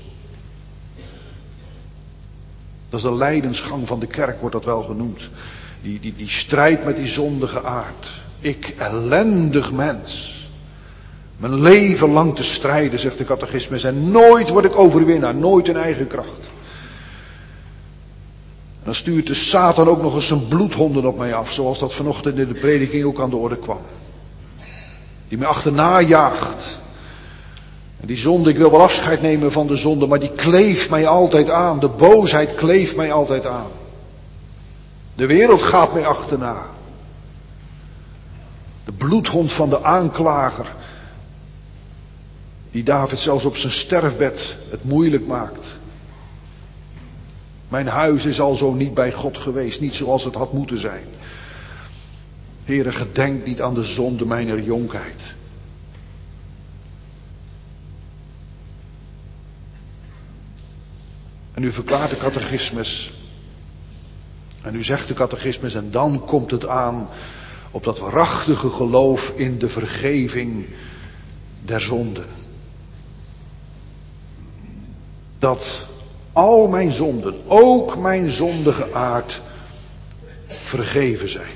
Dat is de lijdensgang van de kerk, wordt dat wel genoemd. Die, die, die strijd met die zondige aard. Ik, ellendig mens. Mijn leven lang te strijden, zegt de catechismus. En nooit word ik overwinnaar, nooit in eigen kracht. En dan stuurt de Satan ook nog eens zijn bloedhonden op mij af. Zoals dat vanochtend in de prediking ook aan de orde kwam. Die mij achterna jaagt. En die zonde, ik wil wel afscheid nemen van de zonde. Maar die kleeft mij altijd aan. De boosheid kleeft mij altijd aan. De wereld gaat mij achterna. De bloedhond van de aanklager. Die David zelfs op zijn sterfbed het moeilijk maakt. Mijn huis is al zo niet bij God geweest. Niet zoals het had moeten zijn. Heere, gedenk niet aan de zonde mijner jonkheid. En u verklaart de catechismus. En u zegt de catechismus. En dan komt het aan op dat waarachtige geloof in de vergeving der zonden. Dat al mijn zonden, ook mijn zondige aard, vergeven zijn.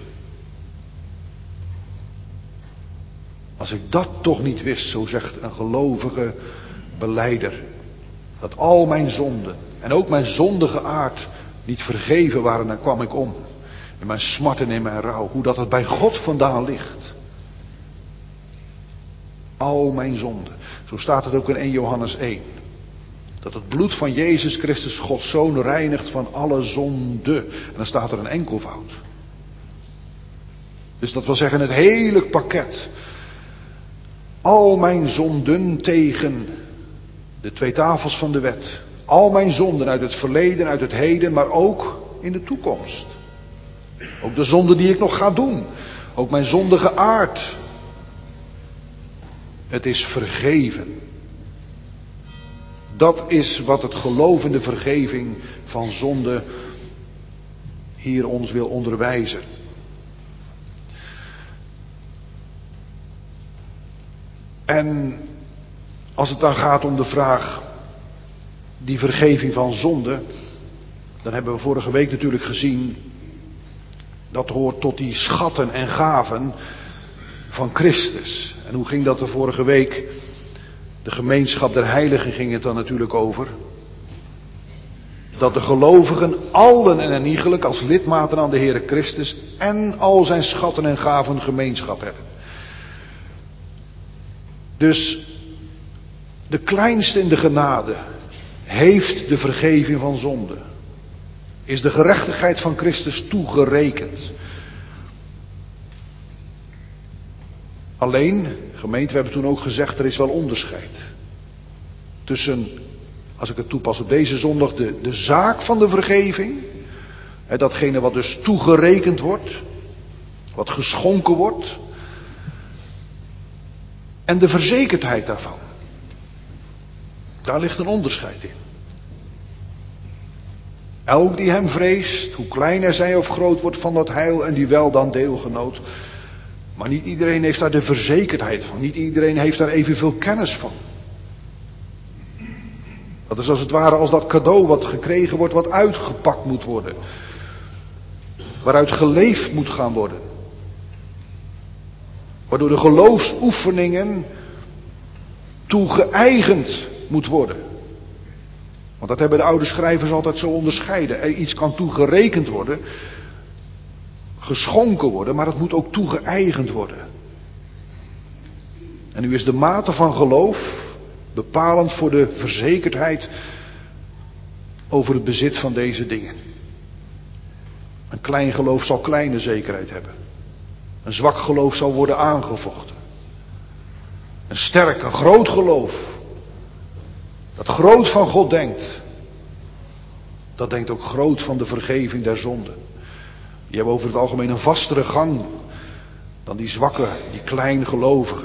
Als ik dat toch niet wist, zo zegt een gelovige belijder, dat al mijn zonden en ook mijn zondige aard niet vergeven waren, dan kwam ik om. In mijn smart en in mijn rouw, hoe dat het bij God vandaan ligt. Al mijn zonden. Zo staat het ook in Eerste Johannes één. Dat het bloed van Jezus Christus, Gods Zoon, reinigt van alle zonde. En dan staat er een enkelvoud. Dus dat wil zeggen het hele pakket. Al mijn zonden tegen de twee tafels van de wet. Al mijn zonden uit het verleden, uit het heden, maar ook in de toekomst. Ook de zonden die ik nog ga doen. Ook mijn zondige aard. Het is vergeven. Dat is wat het geloof in de vergeving van zonde hier ons wil onderwijzen. En als het dan gaat om de vraag, die vergeving van zonde, dan hebben we vorige week natuurlijk gezien, dat hoort tot die schatten en gaven van Christus. En hoe ging dat de vorige week? De gemeenschap der heiligen ging het dan natuurlijk over. Dat de gelovigen allen en eniegelijk als lidmaten aan de Heere Christus en al zijn schatten en gaven gemeenschap hebben. Dus de kleinste in de genade heeft de vergeving van zonde. Is de gerechtigheid van Christus toegerekend. Alleen, gemeente, we hebben toen ook gezegd, er is wel onderscheid. Tussen, als ik het toepas op deze zondag, de, de zaak van de vergeving. Hè, datgene wat dus toegerekend wordt. Wat geschonken wordt. En de verzekerdheid daarvan. Daar ligt een onderscheid in. Elk die hem vreest, hoe klein hij zij of groot wordt van dat heil en die wel dan deelgenoot. Maar niet iedereen heeft daar de verzekerdheid van. Niet iedereen heeft daar evenveel kennis van. Dat is als het ware als dat cadeau wat gekregen wordt, wat uitgepakt moet worden. Waaruit geleefd moet gaan worden. Waardoor de geloofsoefeningen toegeëigend moet worden. Want dat hebben de oude schrijvers altijd zo onderscheiden. Er iets kan toegerekend worden, geschonken worden, maar het moet ook toegeëigend worden. En nu is de mate van geloof bepalend voor de verzekerdheid over het bezit van deze dingen. Een klein geloof zal kleine zekerheid hebben. Een zwak geloof zal worden aangevochten. Een sterk, een groot geloof, dat groot van God denkt, dat denkt ook groot van de vergeving der zonden. Die hebben over het algemeen een vastere gang dan die zwakke, die kleingelovigen.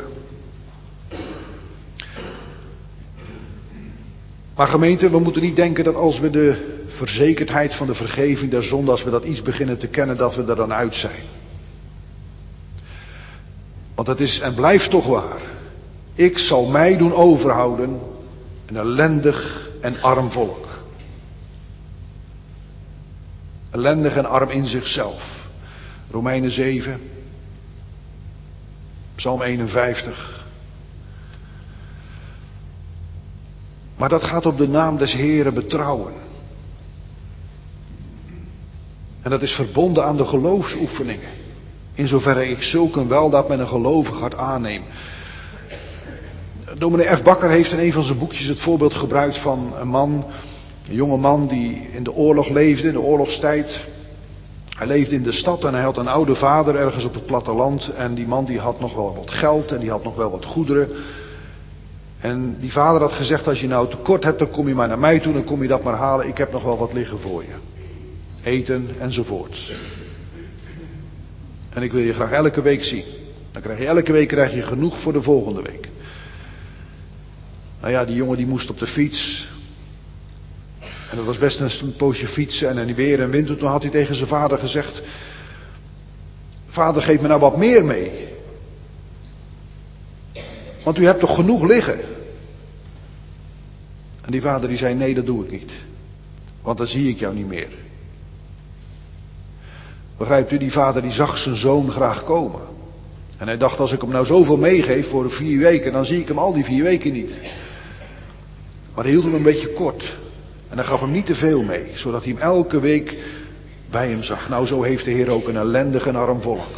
Maar gemeente, we moeten niet denken dat als we de verzekerdheid van de vergeving der zonde, als we dat iets beginnen te kennen, dat we er dan uit zijn. Want het is en blijft toch waar. Ik zal mij doen overhouden, een ellendig en arm volk. Ellendig en arm in zichzelf. Romeinen zeven. Psalm eenenvijftig. Maar dat gaat op de naam des Heeren betrouwen. En dat is verbonden aan de geloofsoefeningen. In zoverre ik zulk een weldaad met een gelovig hart aanneem. Dominee F. Bakker heeft in een van zijn boekjes het voorbeeld gebruikt van een man, een jonge man die in de oorlog leefde, in de oorlogstijd. Hij leefde in de stad en hij had een oude vader ergens op het platteland. En die man die had nog wel wat geld en die had nog wel wat goederen. En die vader had gezegd, als je nou tekort hebt, dan kom je maar naar mij toe, dan kom je dat maar halen. Ik heb nog wel wat liggen voor je. Eten enzovoorts. En ik wil je graag elke week zien. Dan krijg je elke week krijg je genoeg voor de volgende week. Nou ja, die jongen die moest op de fiets. En dat was best een poosje fietsen en weer en wind. Toen had hij tegen zijn vader gezegd, vader, geef me nou wat meer mee. Want u hebt toch genoeg liggen? En die vader die zei, nee, dat doe ik niet. want dan zie ik jou niet meer. Begrijpt u, die vader die zag zijn zoon graag komen. En hij dacht, als ik hem nou zoveel meegeef voor vier weken, dan zie ik hem al die vier weken niet. Maar hij hield hem een beetje kort. En hij gaf hem niet te veel mee, zodat hij hem elke week bij hem zag. Nou, zo heeft de Heer ook een ellendig en arm volk.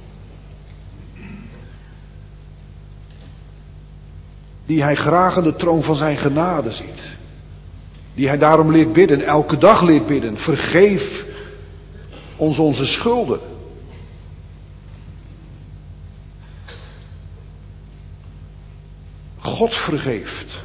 Die hij graag aan de troon van zijn genade ziet. Die hij daarom leert bidden, elke dag leert bidden. Vergeef ons onze schulden. God vergeeft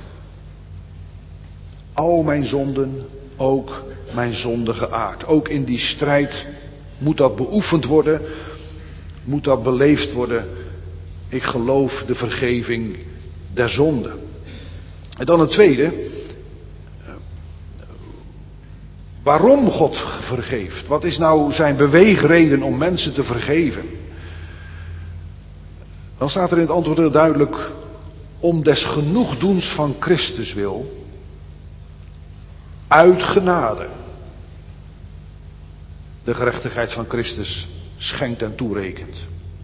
al mijn zonden, ook mijn zondige aard. Ook in die strijd moet dat beoefend worden, moet dat beleefd worden. Ik geloof de vergeving der zonde. En dan het tweede. Waarom God vergeeft? Wat is nou zijn beweegreden om mensen te vergeven? Dan staat er in het antwoord heel duidelijk: om des genoegdoens van Christus wil, uit genade, de gerechtigheid van Christus schenkt en toerekent.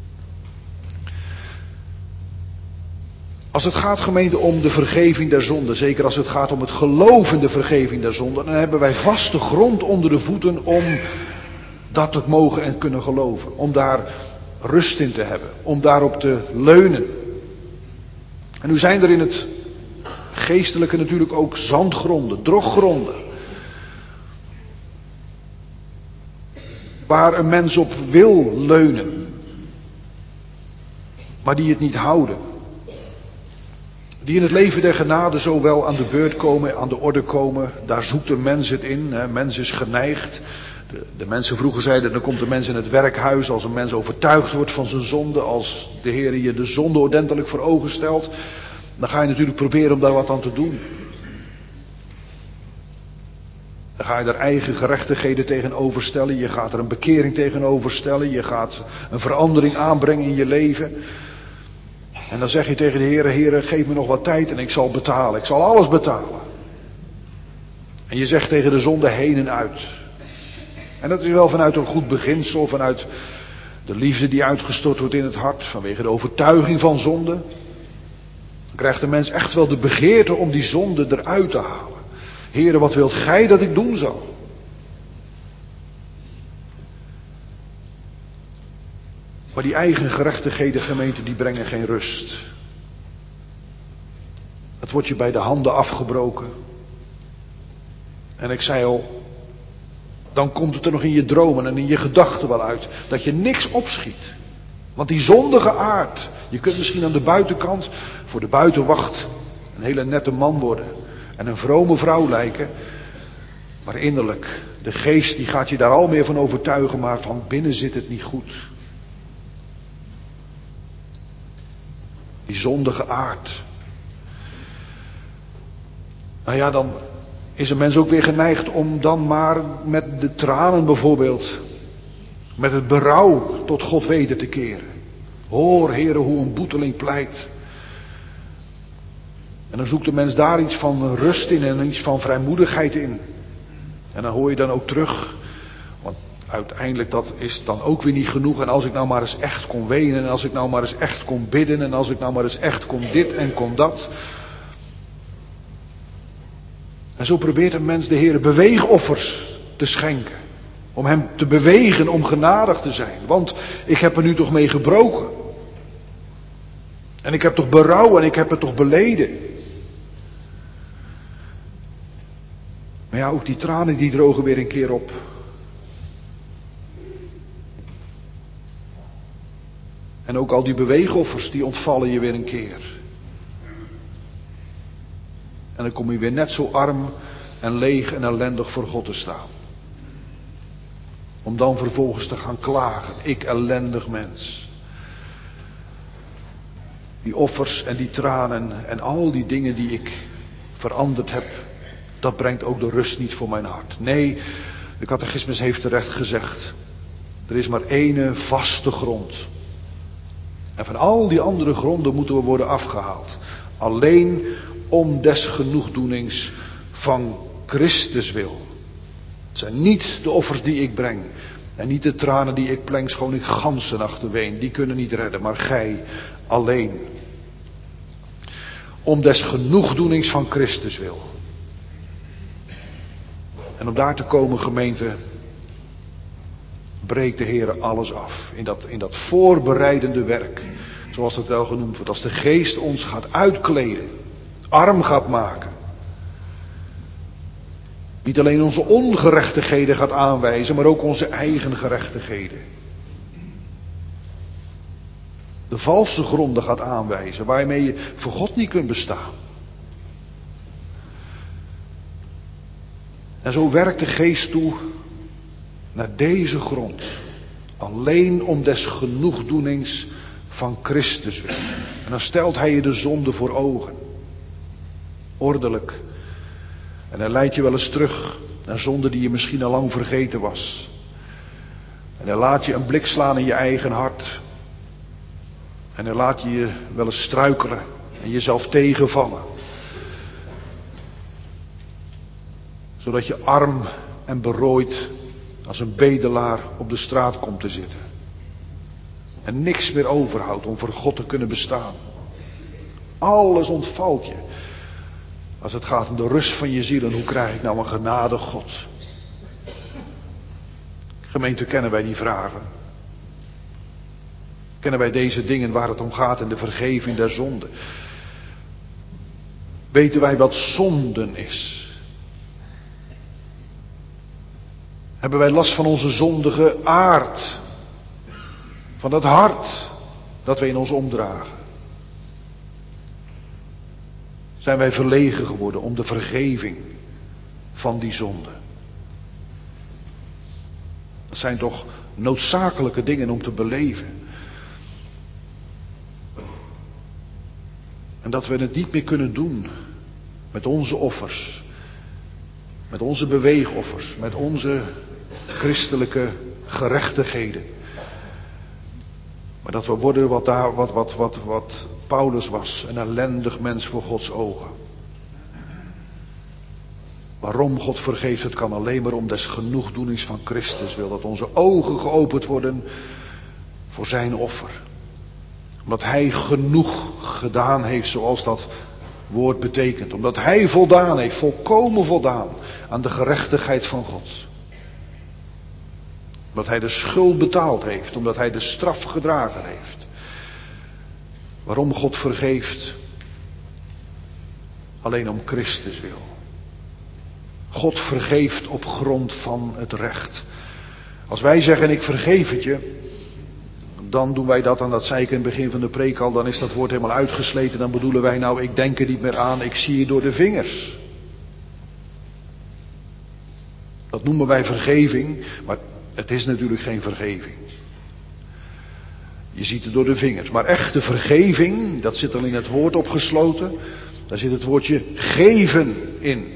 Als het gaat, gemeente, om de vergeving der zonde, zeker als het gaat om het geloof in de vergeving der zonde, dan hebben wij vaste grond onder de voeten om dat te mogen en kunnen geloven. Om daar rust in te hebben, om daarop te leunen. En nu zijn er in het geestelijke natuurlijk ook zandgronden, droggronden. Waar een mens op wil leunen, maar die het niet houden. Die in het leven der genade zo wel aan de beurt komen, aan de orde komen. Daar zoekt de mens het in. Hè. Mens is geneigd. De, de mensen vroeger zeiden, dan komt de mens in het werkhuis als een mens overtuigd wordt van zijn zonde. Als de Heer je de zonde ordentelijk voor ogen stelt. Dan ga je natuurlijk proberen om daar wat aan te doen. Dan ga je er eigen gerechtigheden tegenover stellen. Je gaat er een bekering tegenover stellen. Je gaat een verandering aanbrengen in je leven. En dan zeg je tegen de Heer, Heer, geef me nog wat tijd en ik zal betalen. Ik zal alles betalen. En je zegt tegen de zonde heen en uit. En dat is wel vanuit een goed beginsel, vanuit de liefde die uitgestort wordt in het hart, vanwege de overtuiging van zonde. Dan krijgt de mens echt wel de begeerte om die zonde eruit te halen. Heere, wat wilt gij dat ik doen zal? Maar die eigen gerechtigheden, gemeente, die brengen geen rust. Het wordt je bij de handen afgebroken. En ik zei al, dan komt het er nog in je dromen en in je gedachten wel uit, dat je niks opschiet. Want die zondige aard, je kunt misschien aan de buitenkant, voor de buitenwacht, een hele nette man worden. En een vrome vrouw lijken. Maar innerlijk, de geest die gaat je daar al meer van overtuigen, maar van binnen zit het niet goed. Die zondige aard. Nou ja, dan is een mens ook weer geneigd om dan maar met de tranen bijvoorbeeld, met het berouw tot God weder te keren. Hoor, Heere, hoe een boeteling pleit. En dan zoekt de mens daar iets van rust in en iets van vrijmoedigheid in. En dan hoor je dan ook terug, want uiteindelijk dat is dan ook weer niet genoeg. En als ik nou maar eens echt kon wenen, en als ik nou maar eens echt kon bidden, en als ik nou maar eens echt kon dit en kon dat. En zo probeert een mens de Heer beweegoffers te schenken. Om hem te bewegen om genadig te zijn. Want ik heb er nu toch mee gebroken. En ik heb toch berouw en ik heb het toch beleden. Maar ja, ook die tranen die drogen weer een keer op. En ook al die beweegoffers die ontvallen je weer een keer. En dan kom je weer net zo arm en leeg en ellendig voor God te staan. Om dan vervolgens te gaan klagen. Ik ellendig mens. Die offers en die tranen en al die dingen die ik veranderd heb. Dat brengt ook de rust niet voor mijn hart. Nee, de catechismus heeft terecht gezegd. Er is maar één vaste grond. En van al die andere gronden moeten we worden afgehaald. Alleen om des genoegdoenings van Christus wil. Het zijn niet de offers die ik breng. En niet de tranen die ik pleng, schoon ik ganse nachten ween. Die kunnen niet redden, maar gij alleen. Om des genoegdoenings van Christus wil. En om daar te komen, gemeente, breekt de Heer alles af. In dat, in dat voorbereidende werk, zoals het wel genoemd wordt. Als de Geest ons gaat uitkleden, arm gaat maken. Niet alleen onze ongerechtigheden gaat aanwijzen, maar ook onze eigen gerechtigheden. De valse gronden gaat aanwijzen, waarmee je voor God niet kunt bestaan. En zo werkt de Geest toe naar deze grond. Alleen om des genoegdoenings van Christus wil. En dan stelt hij je de zonde voor ogen. Ordelijk. En hij leidt je wel eens terug naar zonde die je misschien al lang vergeten was. En hij laat je een blik slaan in je eigen hart. En hij laat je je wel eens struikelen en jezelf tegenvallen. Zodat je arm en berooid als een bedelaar op de straat komt te zitten. En niks meer overhoudt om voor God te kunnen bestaan. Alles ontvalt je. Als het gaat om de rust van je ziel en hoe krijg ik nou een genade God. Gemeente, kennen wij die vragen? Kennen wij deze dingen waar het om gaat in de vergeving der zonde? Weten wij wat zonden is? Hebben wij last van onze zondige aard? Van dat hart dat wij in ons omdragen? Zijn wij verlegen geworden om de vergeving van die zonde? Dat zijn toch noodzakelijke dingen om te beleven. En dat we het niet meer kunnen doen met onze offers. Met onze beweegoffers. Met onze christelijke gerechtigheden. Maar dat we worden wat, daar, wat, wat, wat, wat Paulus was. Een ellendig mens voor Gods ogen. Waarom God vergeeft, het kan alleen maar om des genoegdoenings van Christus wil. Dat onze ogen geopend worden voor zijn offer. Omdat hij genoeg gedaan heeft, zoals dat woord betekent. Omdat hij voldaan heeft, volkomen voldaan aan de gerechtigheid van God. Omdat hij de schuld betaald heeft, omdat hij de straf gedragen heeft. Waarom God vergeeft? Alleen om Christus wil. God vergeeft op grond van het recht. Als wij zeggen ik vergeef het je, dan doen wij dat, en dat zei ik in het begin van de preek al, dan is dat woord helemaal uitgesleten. Dan bedoelen wij nou, ik denk er niet meer aan, ik zie je door de vingers. Dat noemen wij vergeving, maar het is natuurlijk geen vergeving. Je ziet het door de vingers. Maar echte vergeving, dat zit al in het woord opgesloten. Daar zit het woordje geven in.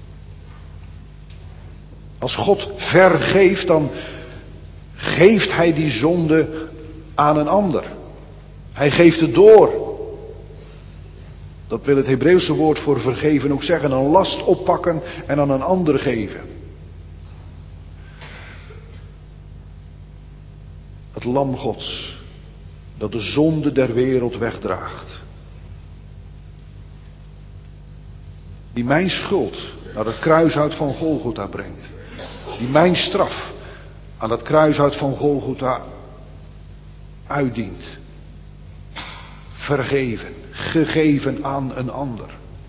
Als God vergeeft, dan geeft hij die zonde aan een ander. Hij geeft het door. Dat wil het Hebreeuwse woord voor vergeven ook zeggen. Een last oppakken en aan een ander geven. Het lam Gods, dat de zonde der wereld wegdraagt. Die mijn schuld naar het kruishout van Golgotha brengt. Die mijn straf aan het kruishout van Golgotha uitdient. Vergeven, gegeven aan een ander.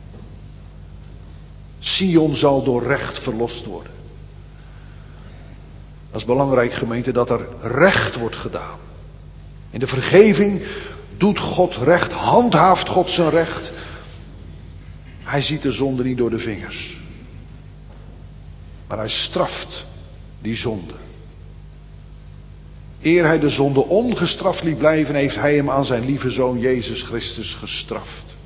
Sion zal door recht verlost worden. Dat is belangrijk, gemeente, dat er recht wordt gedaan. In de vergeving doet God recht, handhaaft God zijn recht. Hij ziet de zonde niet door de vingers. Maar hij straft die zonde. Eer hij de zonde ongestraft liet blijven, heeft hij hem aan zijn lieve zoon Jezus Christus gestraft.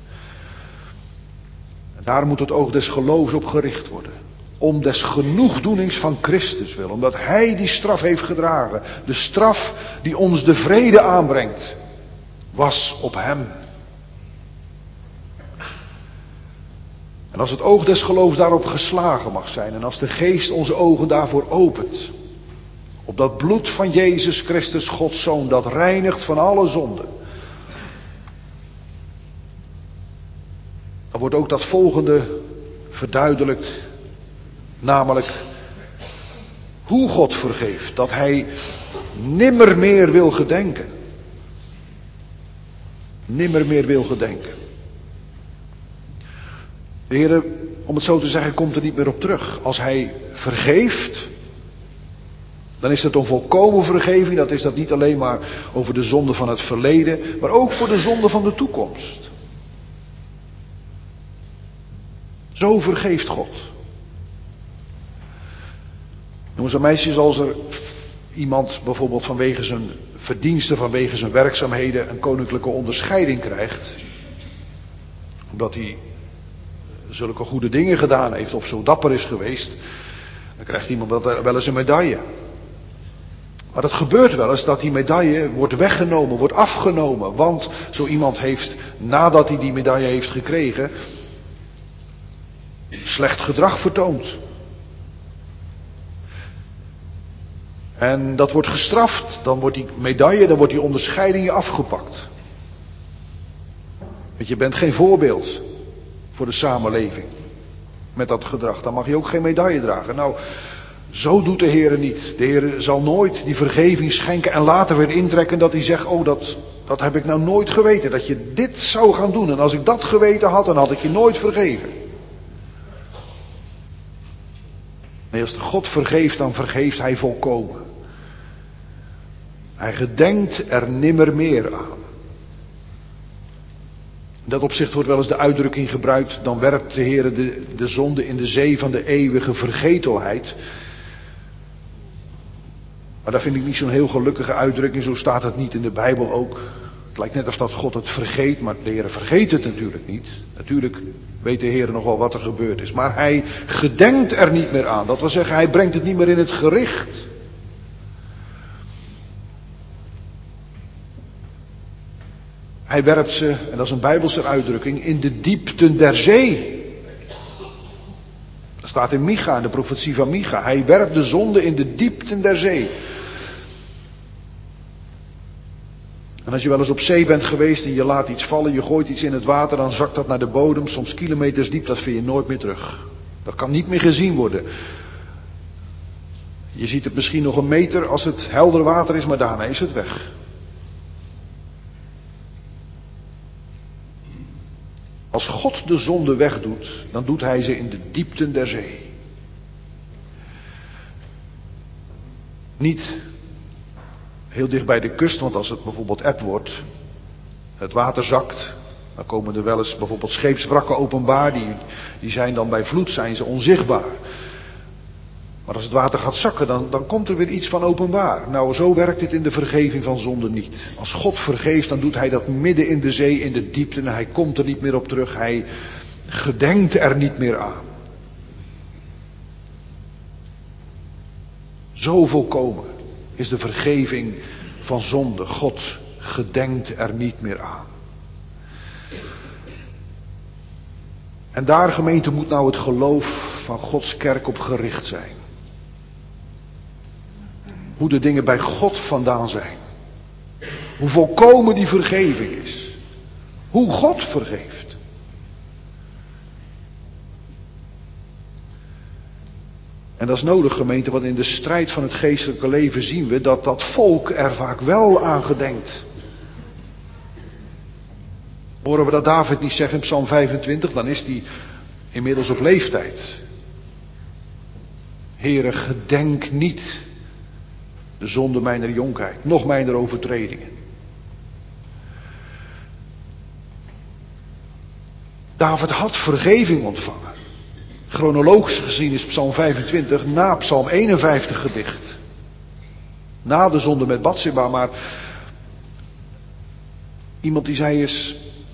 En daar moet het oog des geloofs op gericht worden. Om des genoegdoenings van Christus wil. Omdat hij die straf heeft gedragen. De straf die ons de vrede aanbrengt, was op hem. En En als het oog des geloofs daarop geslagen mag zijn en als de Geest onze ogen daarvoor opent, op dat bloed van Jezus Christus, Gods Zoon, dat reinigt van alle zonde, dan wordt ook dat volgende verduidelijkt, namelijk hoe God vergeeft, dat Hij nimmer meer wil gedenken. Nimmer meer wil gedenken. De Heer, om het zo te zeggen, komt er niet meer op terug. Als Hij vergeeft, dan is het een volkomen vergeving. Dat is dat niet alleen maar over de zonde van het verleden, maar ook voor de zonde van de toekomst. Zo vergeeft God. Jongens en meisjes, als er iemand bijvoorbeeld vanwege zijn verdiensten, vanwege zijn werkzaamheden een koninklijke onderscheiding krijgt, omdat hij zulke goede dingen gedaan heeft of zo dapper is geweest, dan krijgt iemand wel eens een medaille. Maar het gebeurt wel eens dat die medaille wordt weggenomen, wordt afgenomen, want zo iemand heeft, nadat hij die medaille heeft gekregen, slecht gedrag vertoond. En dat wordt gestraft, dan wordt die medaille, dan wordt die onderscheiding je afgepakt. Want je bent geen voorbeeld voor de samenleving met dat gedrag. Dan mag je ook geen medaille dragen. Nou, zo doet de Heer niet. De Heer zal nooit die vergeving schenken en later weer intrekken dat hij zegt, oh dat, dat heb ik nou nooit geweten, dat je dit zou gaan doen. En als ik dat geweten had, dan had ik je nooit vergeven. Nee, als de God vergeeft, dan vergeeft Hij volkomen. Hij gedenkt er nimmer meer aan. In dat opzicht wordt wel eens de uitdrukking gebruikt, dan werpt de Heer de, de zonde in de zee van de eeuwige vergetelheid. Maar dat vind ik niet zo'n heel gelukkige uitdrukking, zo staat het niet in de Bijbel ook. Het lijkt net alsof dat God het vergeet, maar de Heer vergeet het natuurlijk niet. Natuurlijk weet de Heer nog wel wat er gebeurd is, maar Hij gedenkt er niet meer aan. Dat wil zeggen, Hij brengt het niet meer in het gericht. Hij werpt ze, en dat is een Bijbelse uitdrukking, in de diepten der zee. Dat staat in Micha, in de profetie van Micha. Hij werpt de zonde in de diepten der zee. En als je wel eens op zee bent geweest en je laat iets vallen, je gooit iets in het water, dan zakt dat naar de bodem, soms kilometers diep, dat vind je nooit meer terug. Dat kan niet meer gezien worden. Je ziet het misschien nog een meter als het helder water is, maar daarna is het weg. Als God de zonde wegdoet, dan doet Hij ze in de diepten der zee. Niet heel dicht bij de kust, want als het bijvoorbeeld eb wordt, het water zakt, dan komen er wel eens bijvoorbeeld scheepswrakken openbaar, die, die zijn dan bij vloed zijn ze onzichtbaar. Maar als het water gaat zakken, dan, dan komt er weer iets van openbaar. Nou, zo werkt het in de vergeving van zonde niet. Als God vergeeft, dan doet Hij dat midden in de zee, in de diepte, en Hij komt er niet meer op terug. Hij gedenkt er niet meer aan. Zo volkomen is de vergeving van zonde. God gedenkt er niet meer aan. En daar, gemeente, moet nou het geloof van Gods kerk op gericht zijn. Hoe de dingen bij God vandaan zijn. Hoe volkomen die vergeving is. Hoe God vergeeft. En dat is nodig, gemeente, want in de strijd van het geestelijke leven zien we dat dat volk er vaak wel aan gedenkt. Horen we dat David niet zeggen in Psalm vijfentwintig, dan is hij inmiddels op leeftijd. Heere, gedenk niet de zonde mijner jonkheid, noch mijner overtredingen. David had vergeving ontvangen. Chronologisch gezien is Psalm vijfentwintig na Psalm eenenvijftig gedicht. Na de zonde met Batseba, maar iemand die zei is,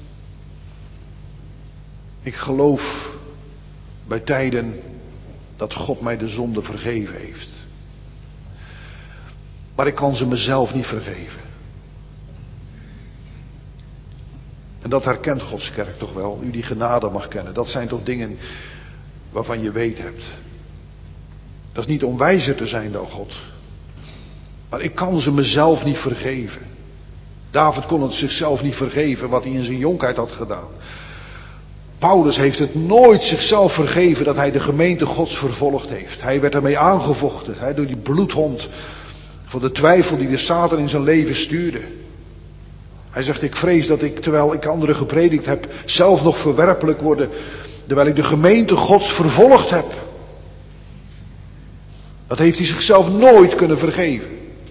ik geloof bij tijden dat God mij de zonde vergeven heeft. Maar ik kan ze mezelf niet vergeven. En dat herkent Gods kerk toch wel. U die genade mag kennen. Dat zijn toch dingen waarvan je weet hebt. Dat is niet om wijzer te zijn dan God. Maar ik kan ze mezelf niet vergeven. David kon het zichzelf niet vergeven wat hij in zijn jonkheid had gedaan. Paulus heeft het nooit zichzelf vergeven dat hij de gemeente Gods vervolgd heeft. Hij werd ermee aangevochten hè, door die bloedhond. Voor de twijfel die de Satan in zijn leven stuurde. Hij zegt, ik vrees dat ik, terwijl ik anderen gepredikt heb, zelf nog verwerpelijk worden. Terwijl ik de gemeente Gods vervolgd heb. Dat heeft hij zichzelf nooit kunnen vergeven.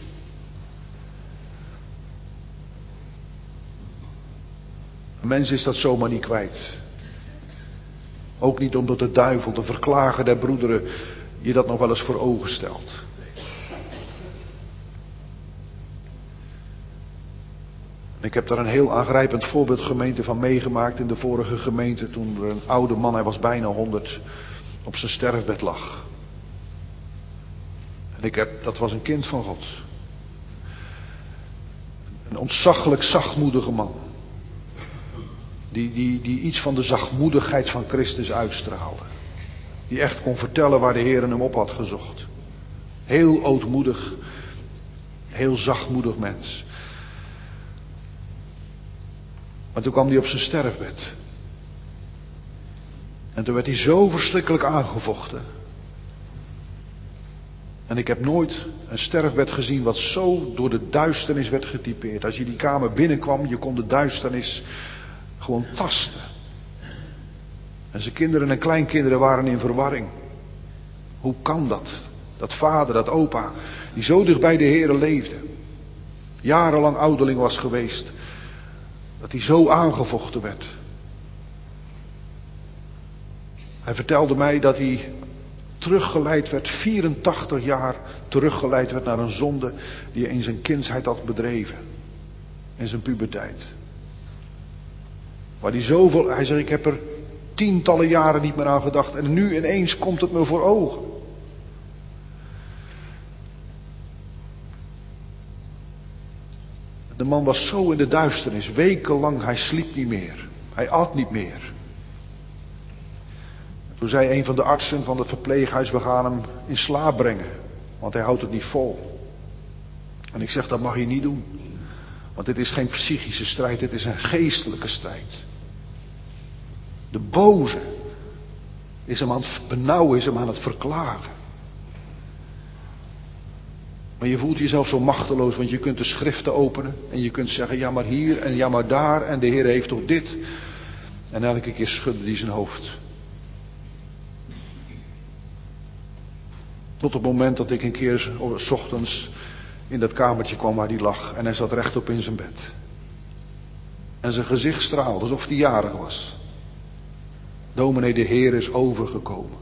Een mens is dat zomaar niet kwijt. Ook niet omdat de duivel, de verklager der broederen, je dat nog wel eens voor ogen stelt. Ik heb daar een heel aangrijpend voorbeeld gemeente van meegemaakt in de vorige gemeente. Toen er een oude man, hij was bijna honderd, op zijn sterfbed lag. En ik heb, dat was een kind van God. Een ontzaglijk zachtmoedige man. Die, die, die iets van de zachtmoedigheid van Christus uitstraalde. Die echt kon vertellen waar de Heer hem op had gezocht. Heel ootmoedig. Heel zachtmoedig mens. Maar toen kwam hij op zijn sterfbed. En toen werd hij zo verschrikkelijk aangevochten. En ik heb nooit een sterfbed gezien wat zo door de duisternis werd getypeerd. Als je die kamer binnenkwam, je kon de duisternis gewoon tasten. En zijn kinderen en kleinkinderen waren in verwarring. Hoe kan dat? Dat vader, dat opa, die zo dicht bij de Heere leefde. Jarenlang ouderling was geweest. Dat hij zo aangevochten werd. Hij vertelde mij dat hij teruggeleid werd, vierentachtig jaar teruggeleid werd naar een zonde die hij in zijn kindsheid had bedreven. In zijn puberteit. Waar hij zoveel, hij zegt, ik heb er tientallen jaren niet meer aan gedacht en nu ineens komt het me voor ogen. De man was zo in de duisternis, wekenlang, hij sliep niet meer. Hij at niet meer. Toen zei een van de artsen van het verpleeghuis, we gaan hem in slaap brengen. Want hij houdt het niet vol. En ik zeg, dat mag je niet doen. Want dit is geen psychische strijd, dit is een geestelijke strijd. De boze is hem aan het benauwen, is hem aan het verklagen. Maar je voelt jezelf zo machteloos, want je kunt de schriften openen. En je kunt zeggen, ja maar hier en ja maar daar. En de Heer heeft toch dit. En elke keer schudde hij zijn hoofd. Tot het moment dat ik een keer 's ochtends in dat kamertje kwam waar hij lag. En hij zat rechtop in zijn bed. En zijn gezicht straalde alsof hij jarig was. Dominee, de Heer is overgekomen.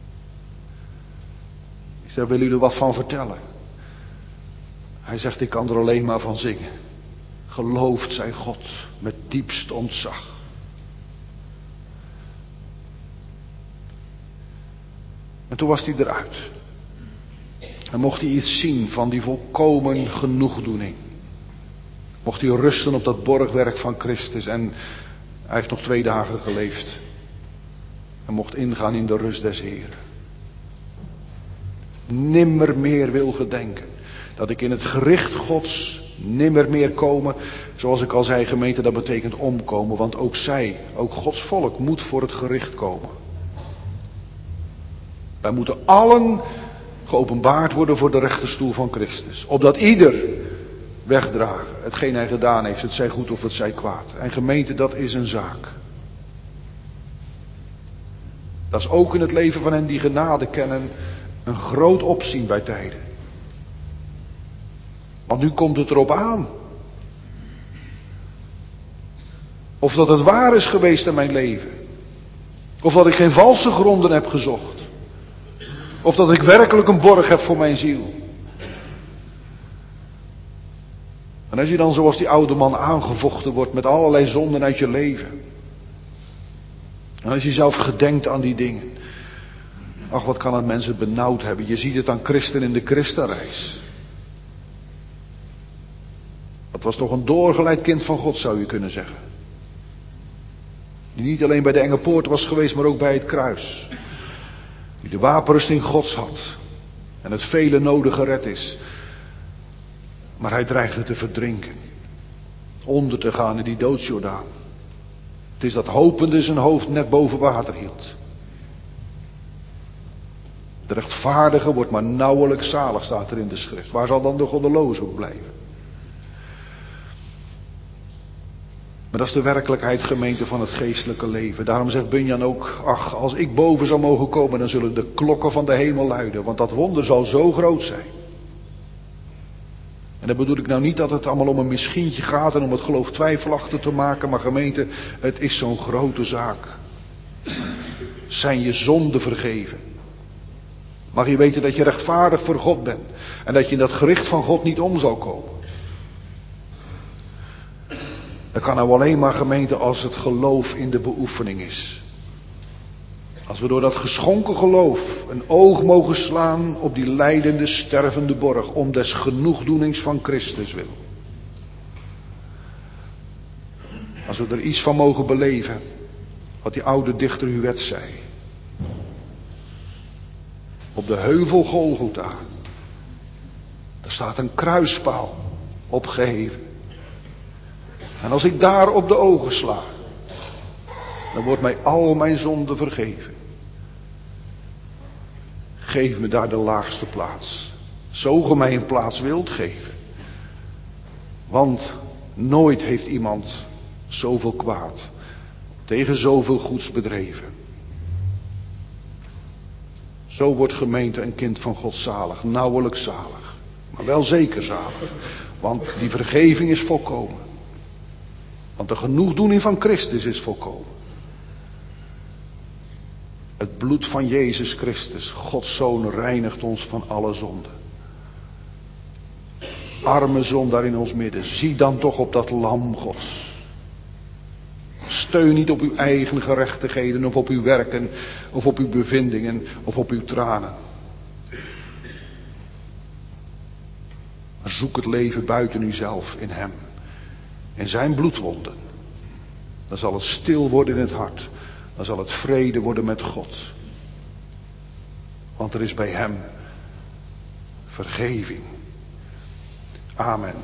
Ik zei, wil u er wat van vertellen? Hij zegt, ik kan er alleen maar van zingen. Geloofd zij God met diepst ontzag. En toen was hij eruit. En mocht hij iets zien van die volkomen genoegdoening. Mocht hij rusten op dat borgwerk van Christus. En hij heeft nog twee dagen geleefd. En mocht ingaan in de rust des Heeren. Nimmer meer wil gedenken. Dat ik in het gericht Gods nimmer meer komen. Zoals ik al zei, gemeente, dat betekent omkomen. Want ook zij, ook Gods volk, moet voor het gericht komen. Wij moeten allen geopenbaard worden voor de rechterstoel van Christus. Opdat ieder wegdragen hetgeen hij gedaan heeft. Het zij goed of het zij kwaad. En gemeente, dat is een zaak. Dat is ook in het leven van hen die genade kennen een groot opzien bij tijden. Want nu komt het erop aan. Of dat het waar is geweest in mijn leven. Of dat ik geen valse gronden heb gezocht. Of dat ik werkelijk een borg heb voor mijn ziel. En als je dan zoals die oude man aangevochten wordt met allerlei zonden uit je leven. En als je zelf gedenkt aan die dingen. Ach, wat kan het mensen benauwd hebben. Je ziet het aan christen in de christenreis. Dat was toch een doorgeleid kind van God, zou je kunnen zeggen. Die niet alleen bij de enge poort was geweest, maar ook bij het kruis. Die de wapenrusting Gods had. En het vele nodig gered is. Maar hij dreigde te verdrinken. Onder te gaan in die doodsjordaan. Het is dat hopende zijn hoofd net boven water hield. De rechtvaardige wordt maar nauwelijks zalig, staat er in de schrift. Waar zal dan de goddeloze op blijven? Maar dat is de werkelijkheid, gemeente, van het geestelijke leven. Daarom zegt Bunyan ook, ach, als ik boven zou mogen komen, dan zullen de klokken van de hemel luiden. Want dat wonder zal zo groot zijn. En dan bedoel ik nou niet dat het allemaal om een misschientje gaat en om het geloof twijfelachtig te maken. Maar gemeente, het is zo'n grote zaak. Zijn je zonden vergeven? Mag je weten dat je rechtvaardig voor God bent. En dat je in dat gericht van God niet om zal komen. Dat kan nou alleen maar, gemeente, als het geloof in de beoefening is. Als we door dat geschonken geloof een oog mogen slaan op die lijdende, stervende borg. Om des genoegdoenings van Christus wil. Als we er iets van mogen beleven. Wat die oude dichter Huet zei. Op de heuvel Golgotha. Daar staat een kruispaal opgeheven. En als ik daar op de ogen sla. Dan wordt mij al mijn zonde vergeven. Geef me daar de laagste plaats. Zo ge mij een plaats wilt geven. Want nooit heeft iemand zoveel kwaad tegen zoveel goeds bedreven. Zo wordt gemeente een kind van God zalig. Nauwelijks zalig. Maar wel zeker zalig. Want die vergeving is volkomen. Want de genoegdoening van Christus is volkomen. Het bloed van Jezus Christus, Gods Zoon, reinigt ons van alle zonden. Arme zondaar in ons midden, zie dan toch op dat lam Gods. Steun niet op uw eigen gerechtigheden of op uw werken of op uw bevindingen of op uw tranen. Maar zoek het leven buiten uzelf in hem. In zijn bloedwonden. Dan zal het stil worden in het hart. Dan zal het vrede worden met God. Want er is bij hem vergeving. Amen.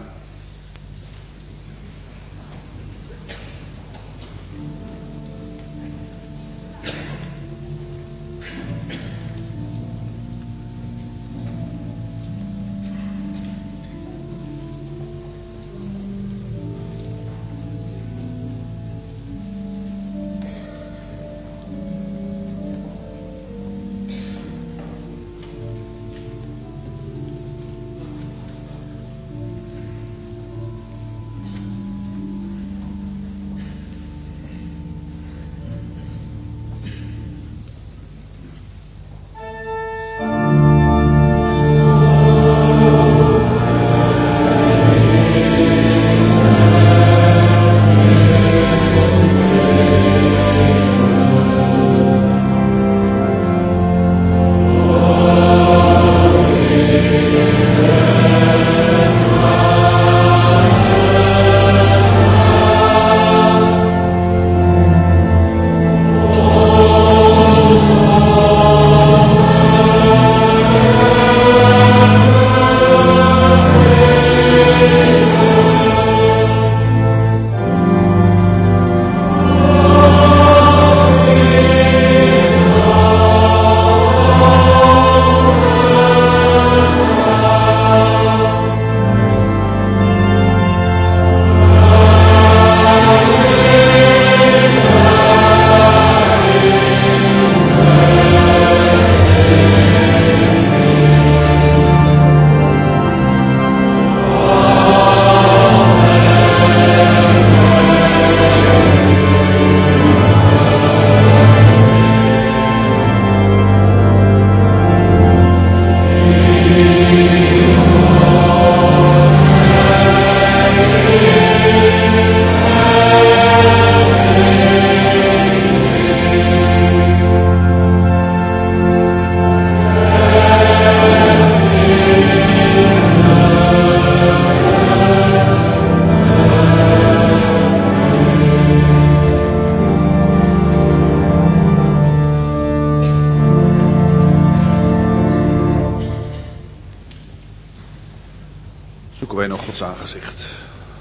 van Gods aangezicht.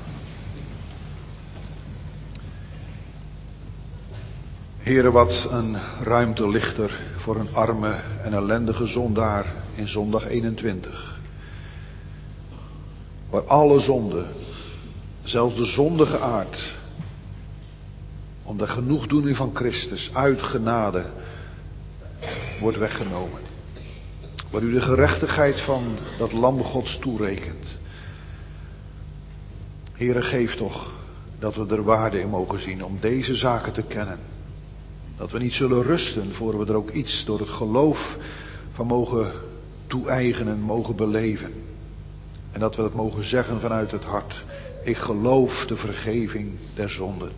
Heere, wat een ruimte ligt er voor een arme en ellendige zondaar in zondag eenentwintig. Waar alle zonde, zelfs de zondige aard, om de genoegdoening van Christus uit genade wordt weggenomen. Waar u de gerechtigheid van dat lam Gods toerekent. Heere, geef toch dat we er waarde in mogen zien om deze zaken te kennen. Dat we niet zullen rusten voor we er ook iets door het geloof van mogen toe-eigenen, mogen beleven. En dat we het mogen zeggen vanuit het hart. Ik geloof de vergeving der zonden.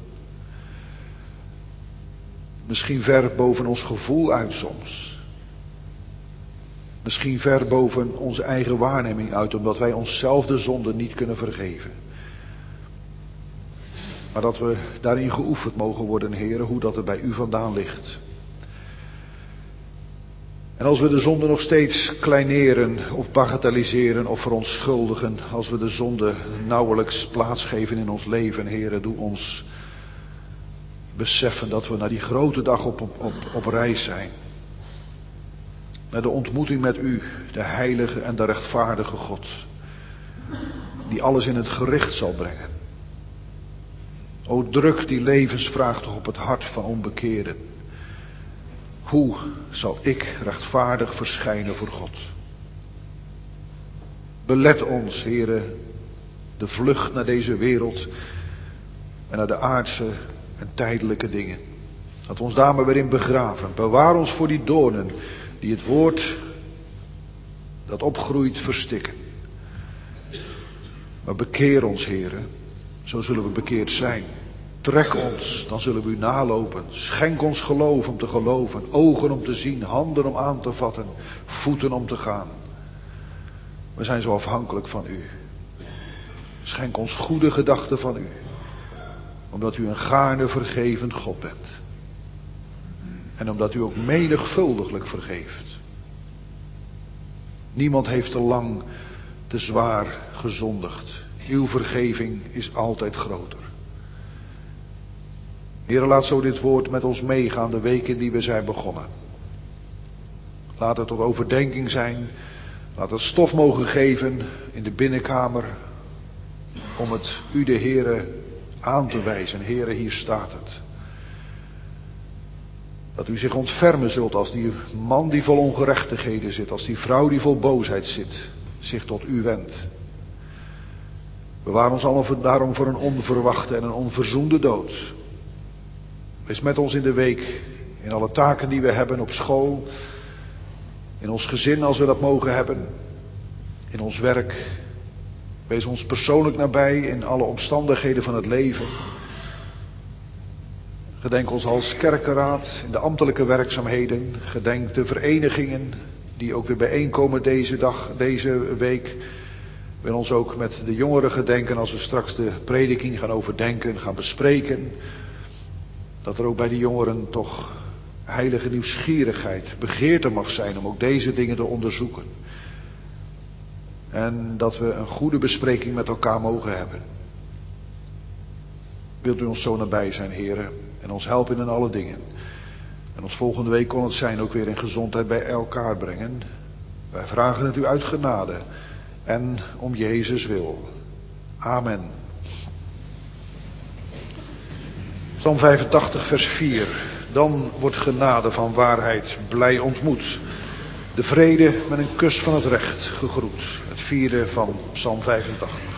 Misschien ver boven ons gevoel uit soms. Misschien ver boven onze eigen waarneming uit, omdat wij onszelf de zonde niet kunnen vergeven. Maar dat we daarin geoefend mogen worden, Heere, hoe dat er bij u vandaan ligt. En als we de zonde nog steeds kleineren of bagatelliseren of verontschuldigen, als we de zonde nauwelijks plaatsgeven in ons leven, Heere, doe ons beseffen dat we naar die grote dag op, op, op, op reis zijn. Naar de ontmoeting met u, de heilige en de rechtvaardige God, die alles in het gericht zal brengen. O, druk die levensvraag toch op het hart van onbekeerden. Hoe zal ik rechtvaardig verschijnen voor God? Belet ons, Heere, de vlucht naar deze wereld en naar de aardse en tijdelijke dingen. Laat ons daar maar weer in begraven. Bewaar ons voor die doornen die het woord dat opgroeit verstikken. Maar bekeer ons, Heere, zo zullen we bekeerd zijn. Trek ons, dan zullen we u nalopen. Schenk ons geloof om te geloven, ogen om te zien, handen om aan te vatten, voeten om te gaan. We zijn zo afhankelijk van u. Schenk ons goede gedachten van u, omdat u een gaarne vergevend God bent. En omdat u ook menigvuldiglijk vergeeft. Niemand heeft te lang, te zwaar gezondigd. Uw vergeving is altijd groter. Heere, laat zo dit woord met ons meegaan de weken die we zijn begonnen. Laat het tot overdenking zijn. Laat het stof mogen geven in de binnenkamer. Om het u de Heere aan te wijzen. Heere, hier staat het. Dat u zich ontfermen zult als die man die vol ongerechtigheden zit. Als die vrouw die vol boosheid zit. Zich tot u wendt. Bewaar ons allen daarom voor een onverwachte en een onverzoende dood. Wees met ons in de week, in alle taken die we hebben op school, in ons gezin als we dat mogen hebben, in ons werk. Wees ons persoonlijk nabij in alle omstandigheden van het leven. Gedenk ons als kerkenraad in de ambtelijke werkzaamheden. Gedenk de verenigingen die ook weer bijeenkomen deze dag, deze week. Wil ons ook met de jongeren gedenken als we straks de prediking gaan overdenken, gaan bespreken. Dat er ook bij de jongeren toch heilige nieuwsgierigheid, begeerte mag zijn om ook deze dingen te onderzoeken. En dat we een goede bespreking met elkaar mogen hebben. Wilt u ons zo nabij zijn, Heere, en ons helpen in alle dingen. En ons volgende week kon het zijn ook weer in gezondheid bij elkaar brengen. Wij vragen het u uit genade en om Jezus wil. Amen. Psalm vijfentachtig vers vier. Dan wordt genade van waarheid blij ontmoet. De vrede met een kus van het recht gegroet. Het vierde van Psalm vijfentachtig.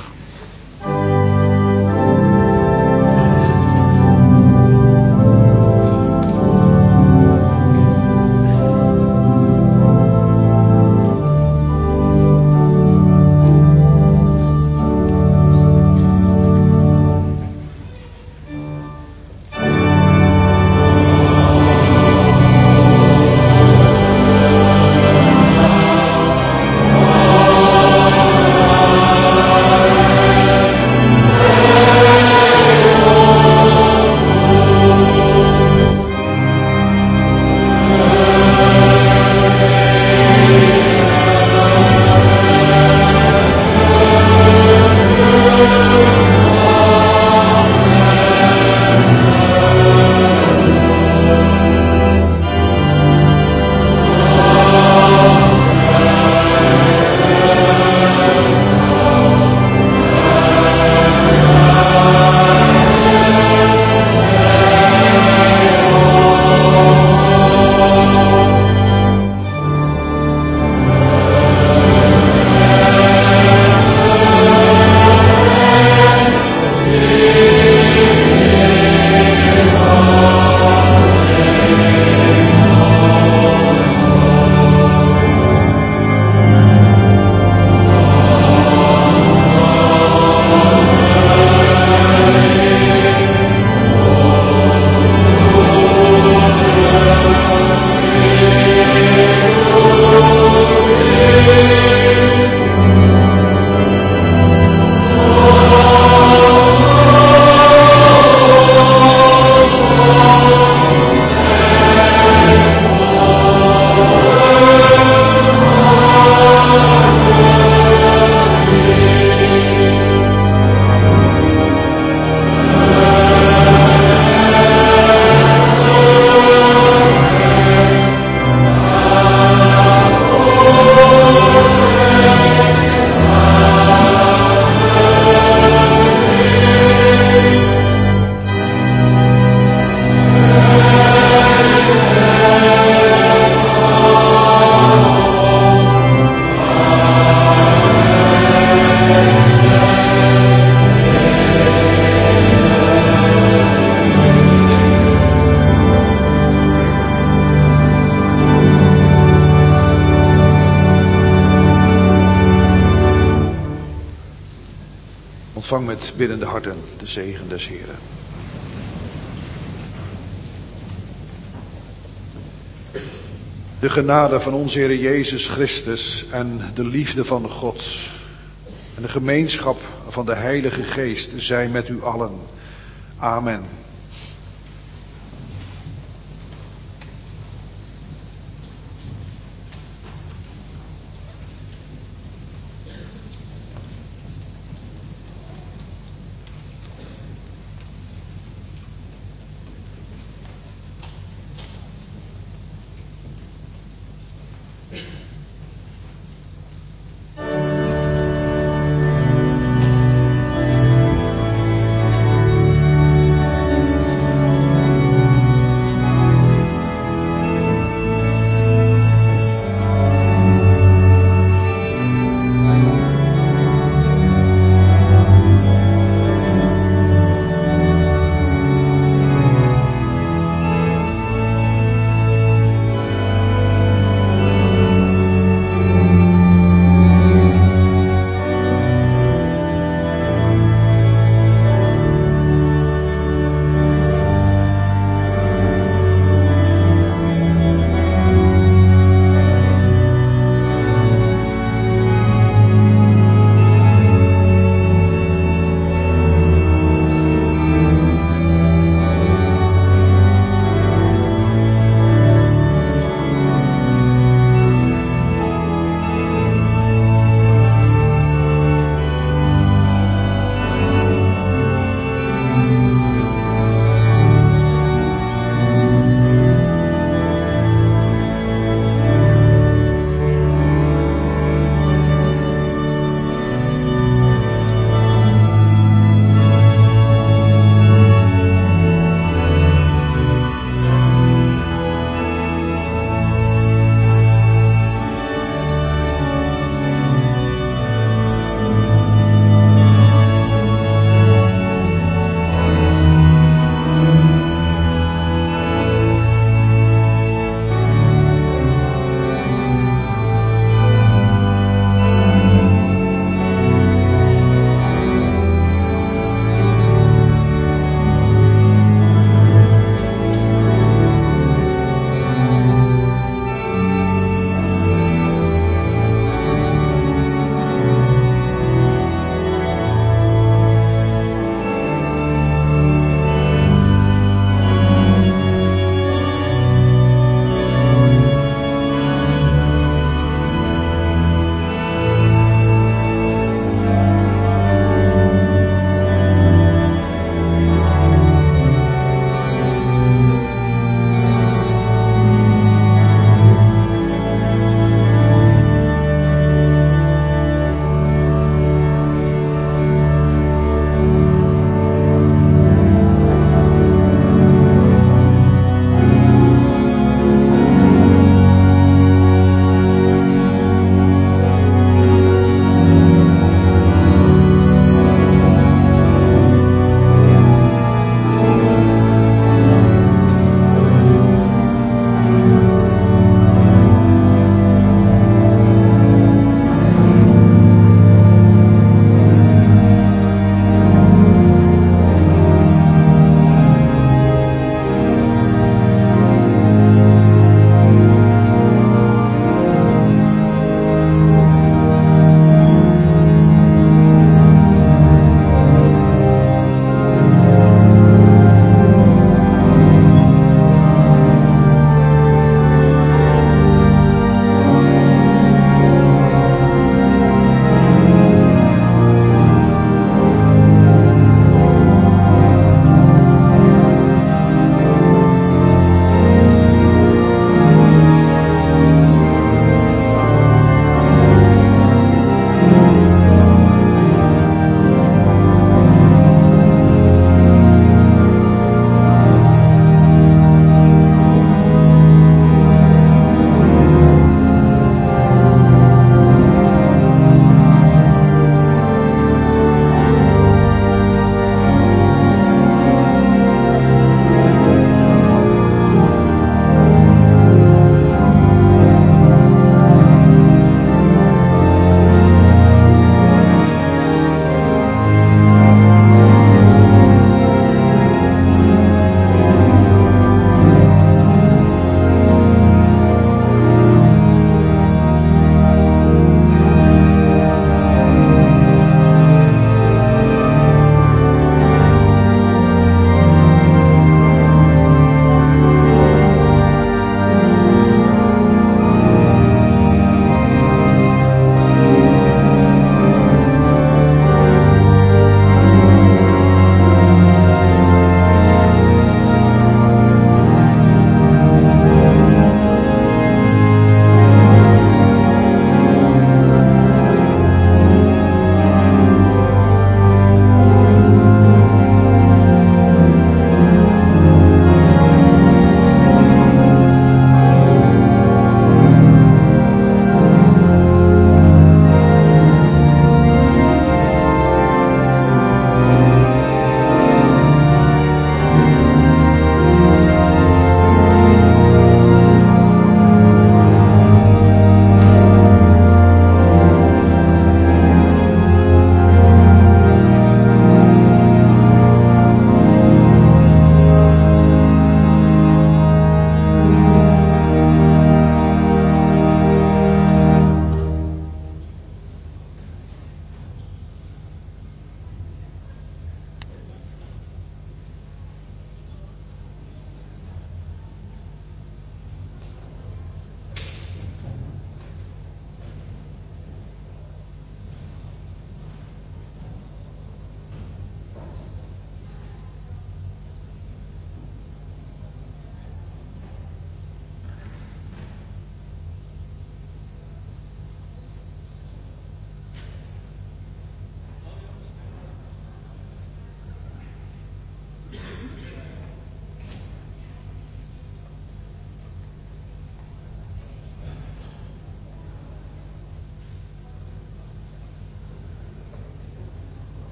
Ontvang met biddende harten de zegen des Heren. De genade van onze Heer Jezus Christus en de liefde van God en de gemeenschap van de Heilige Geest zij met u allen. Amen.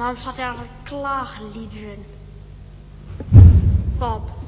Waarom staat er eigenlijk klaagliederen? Pap,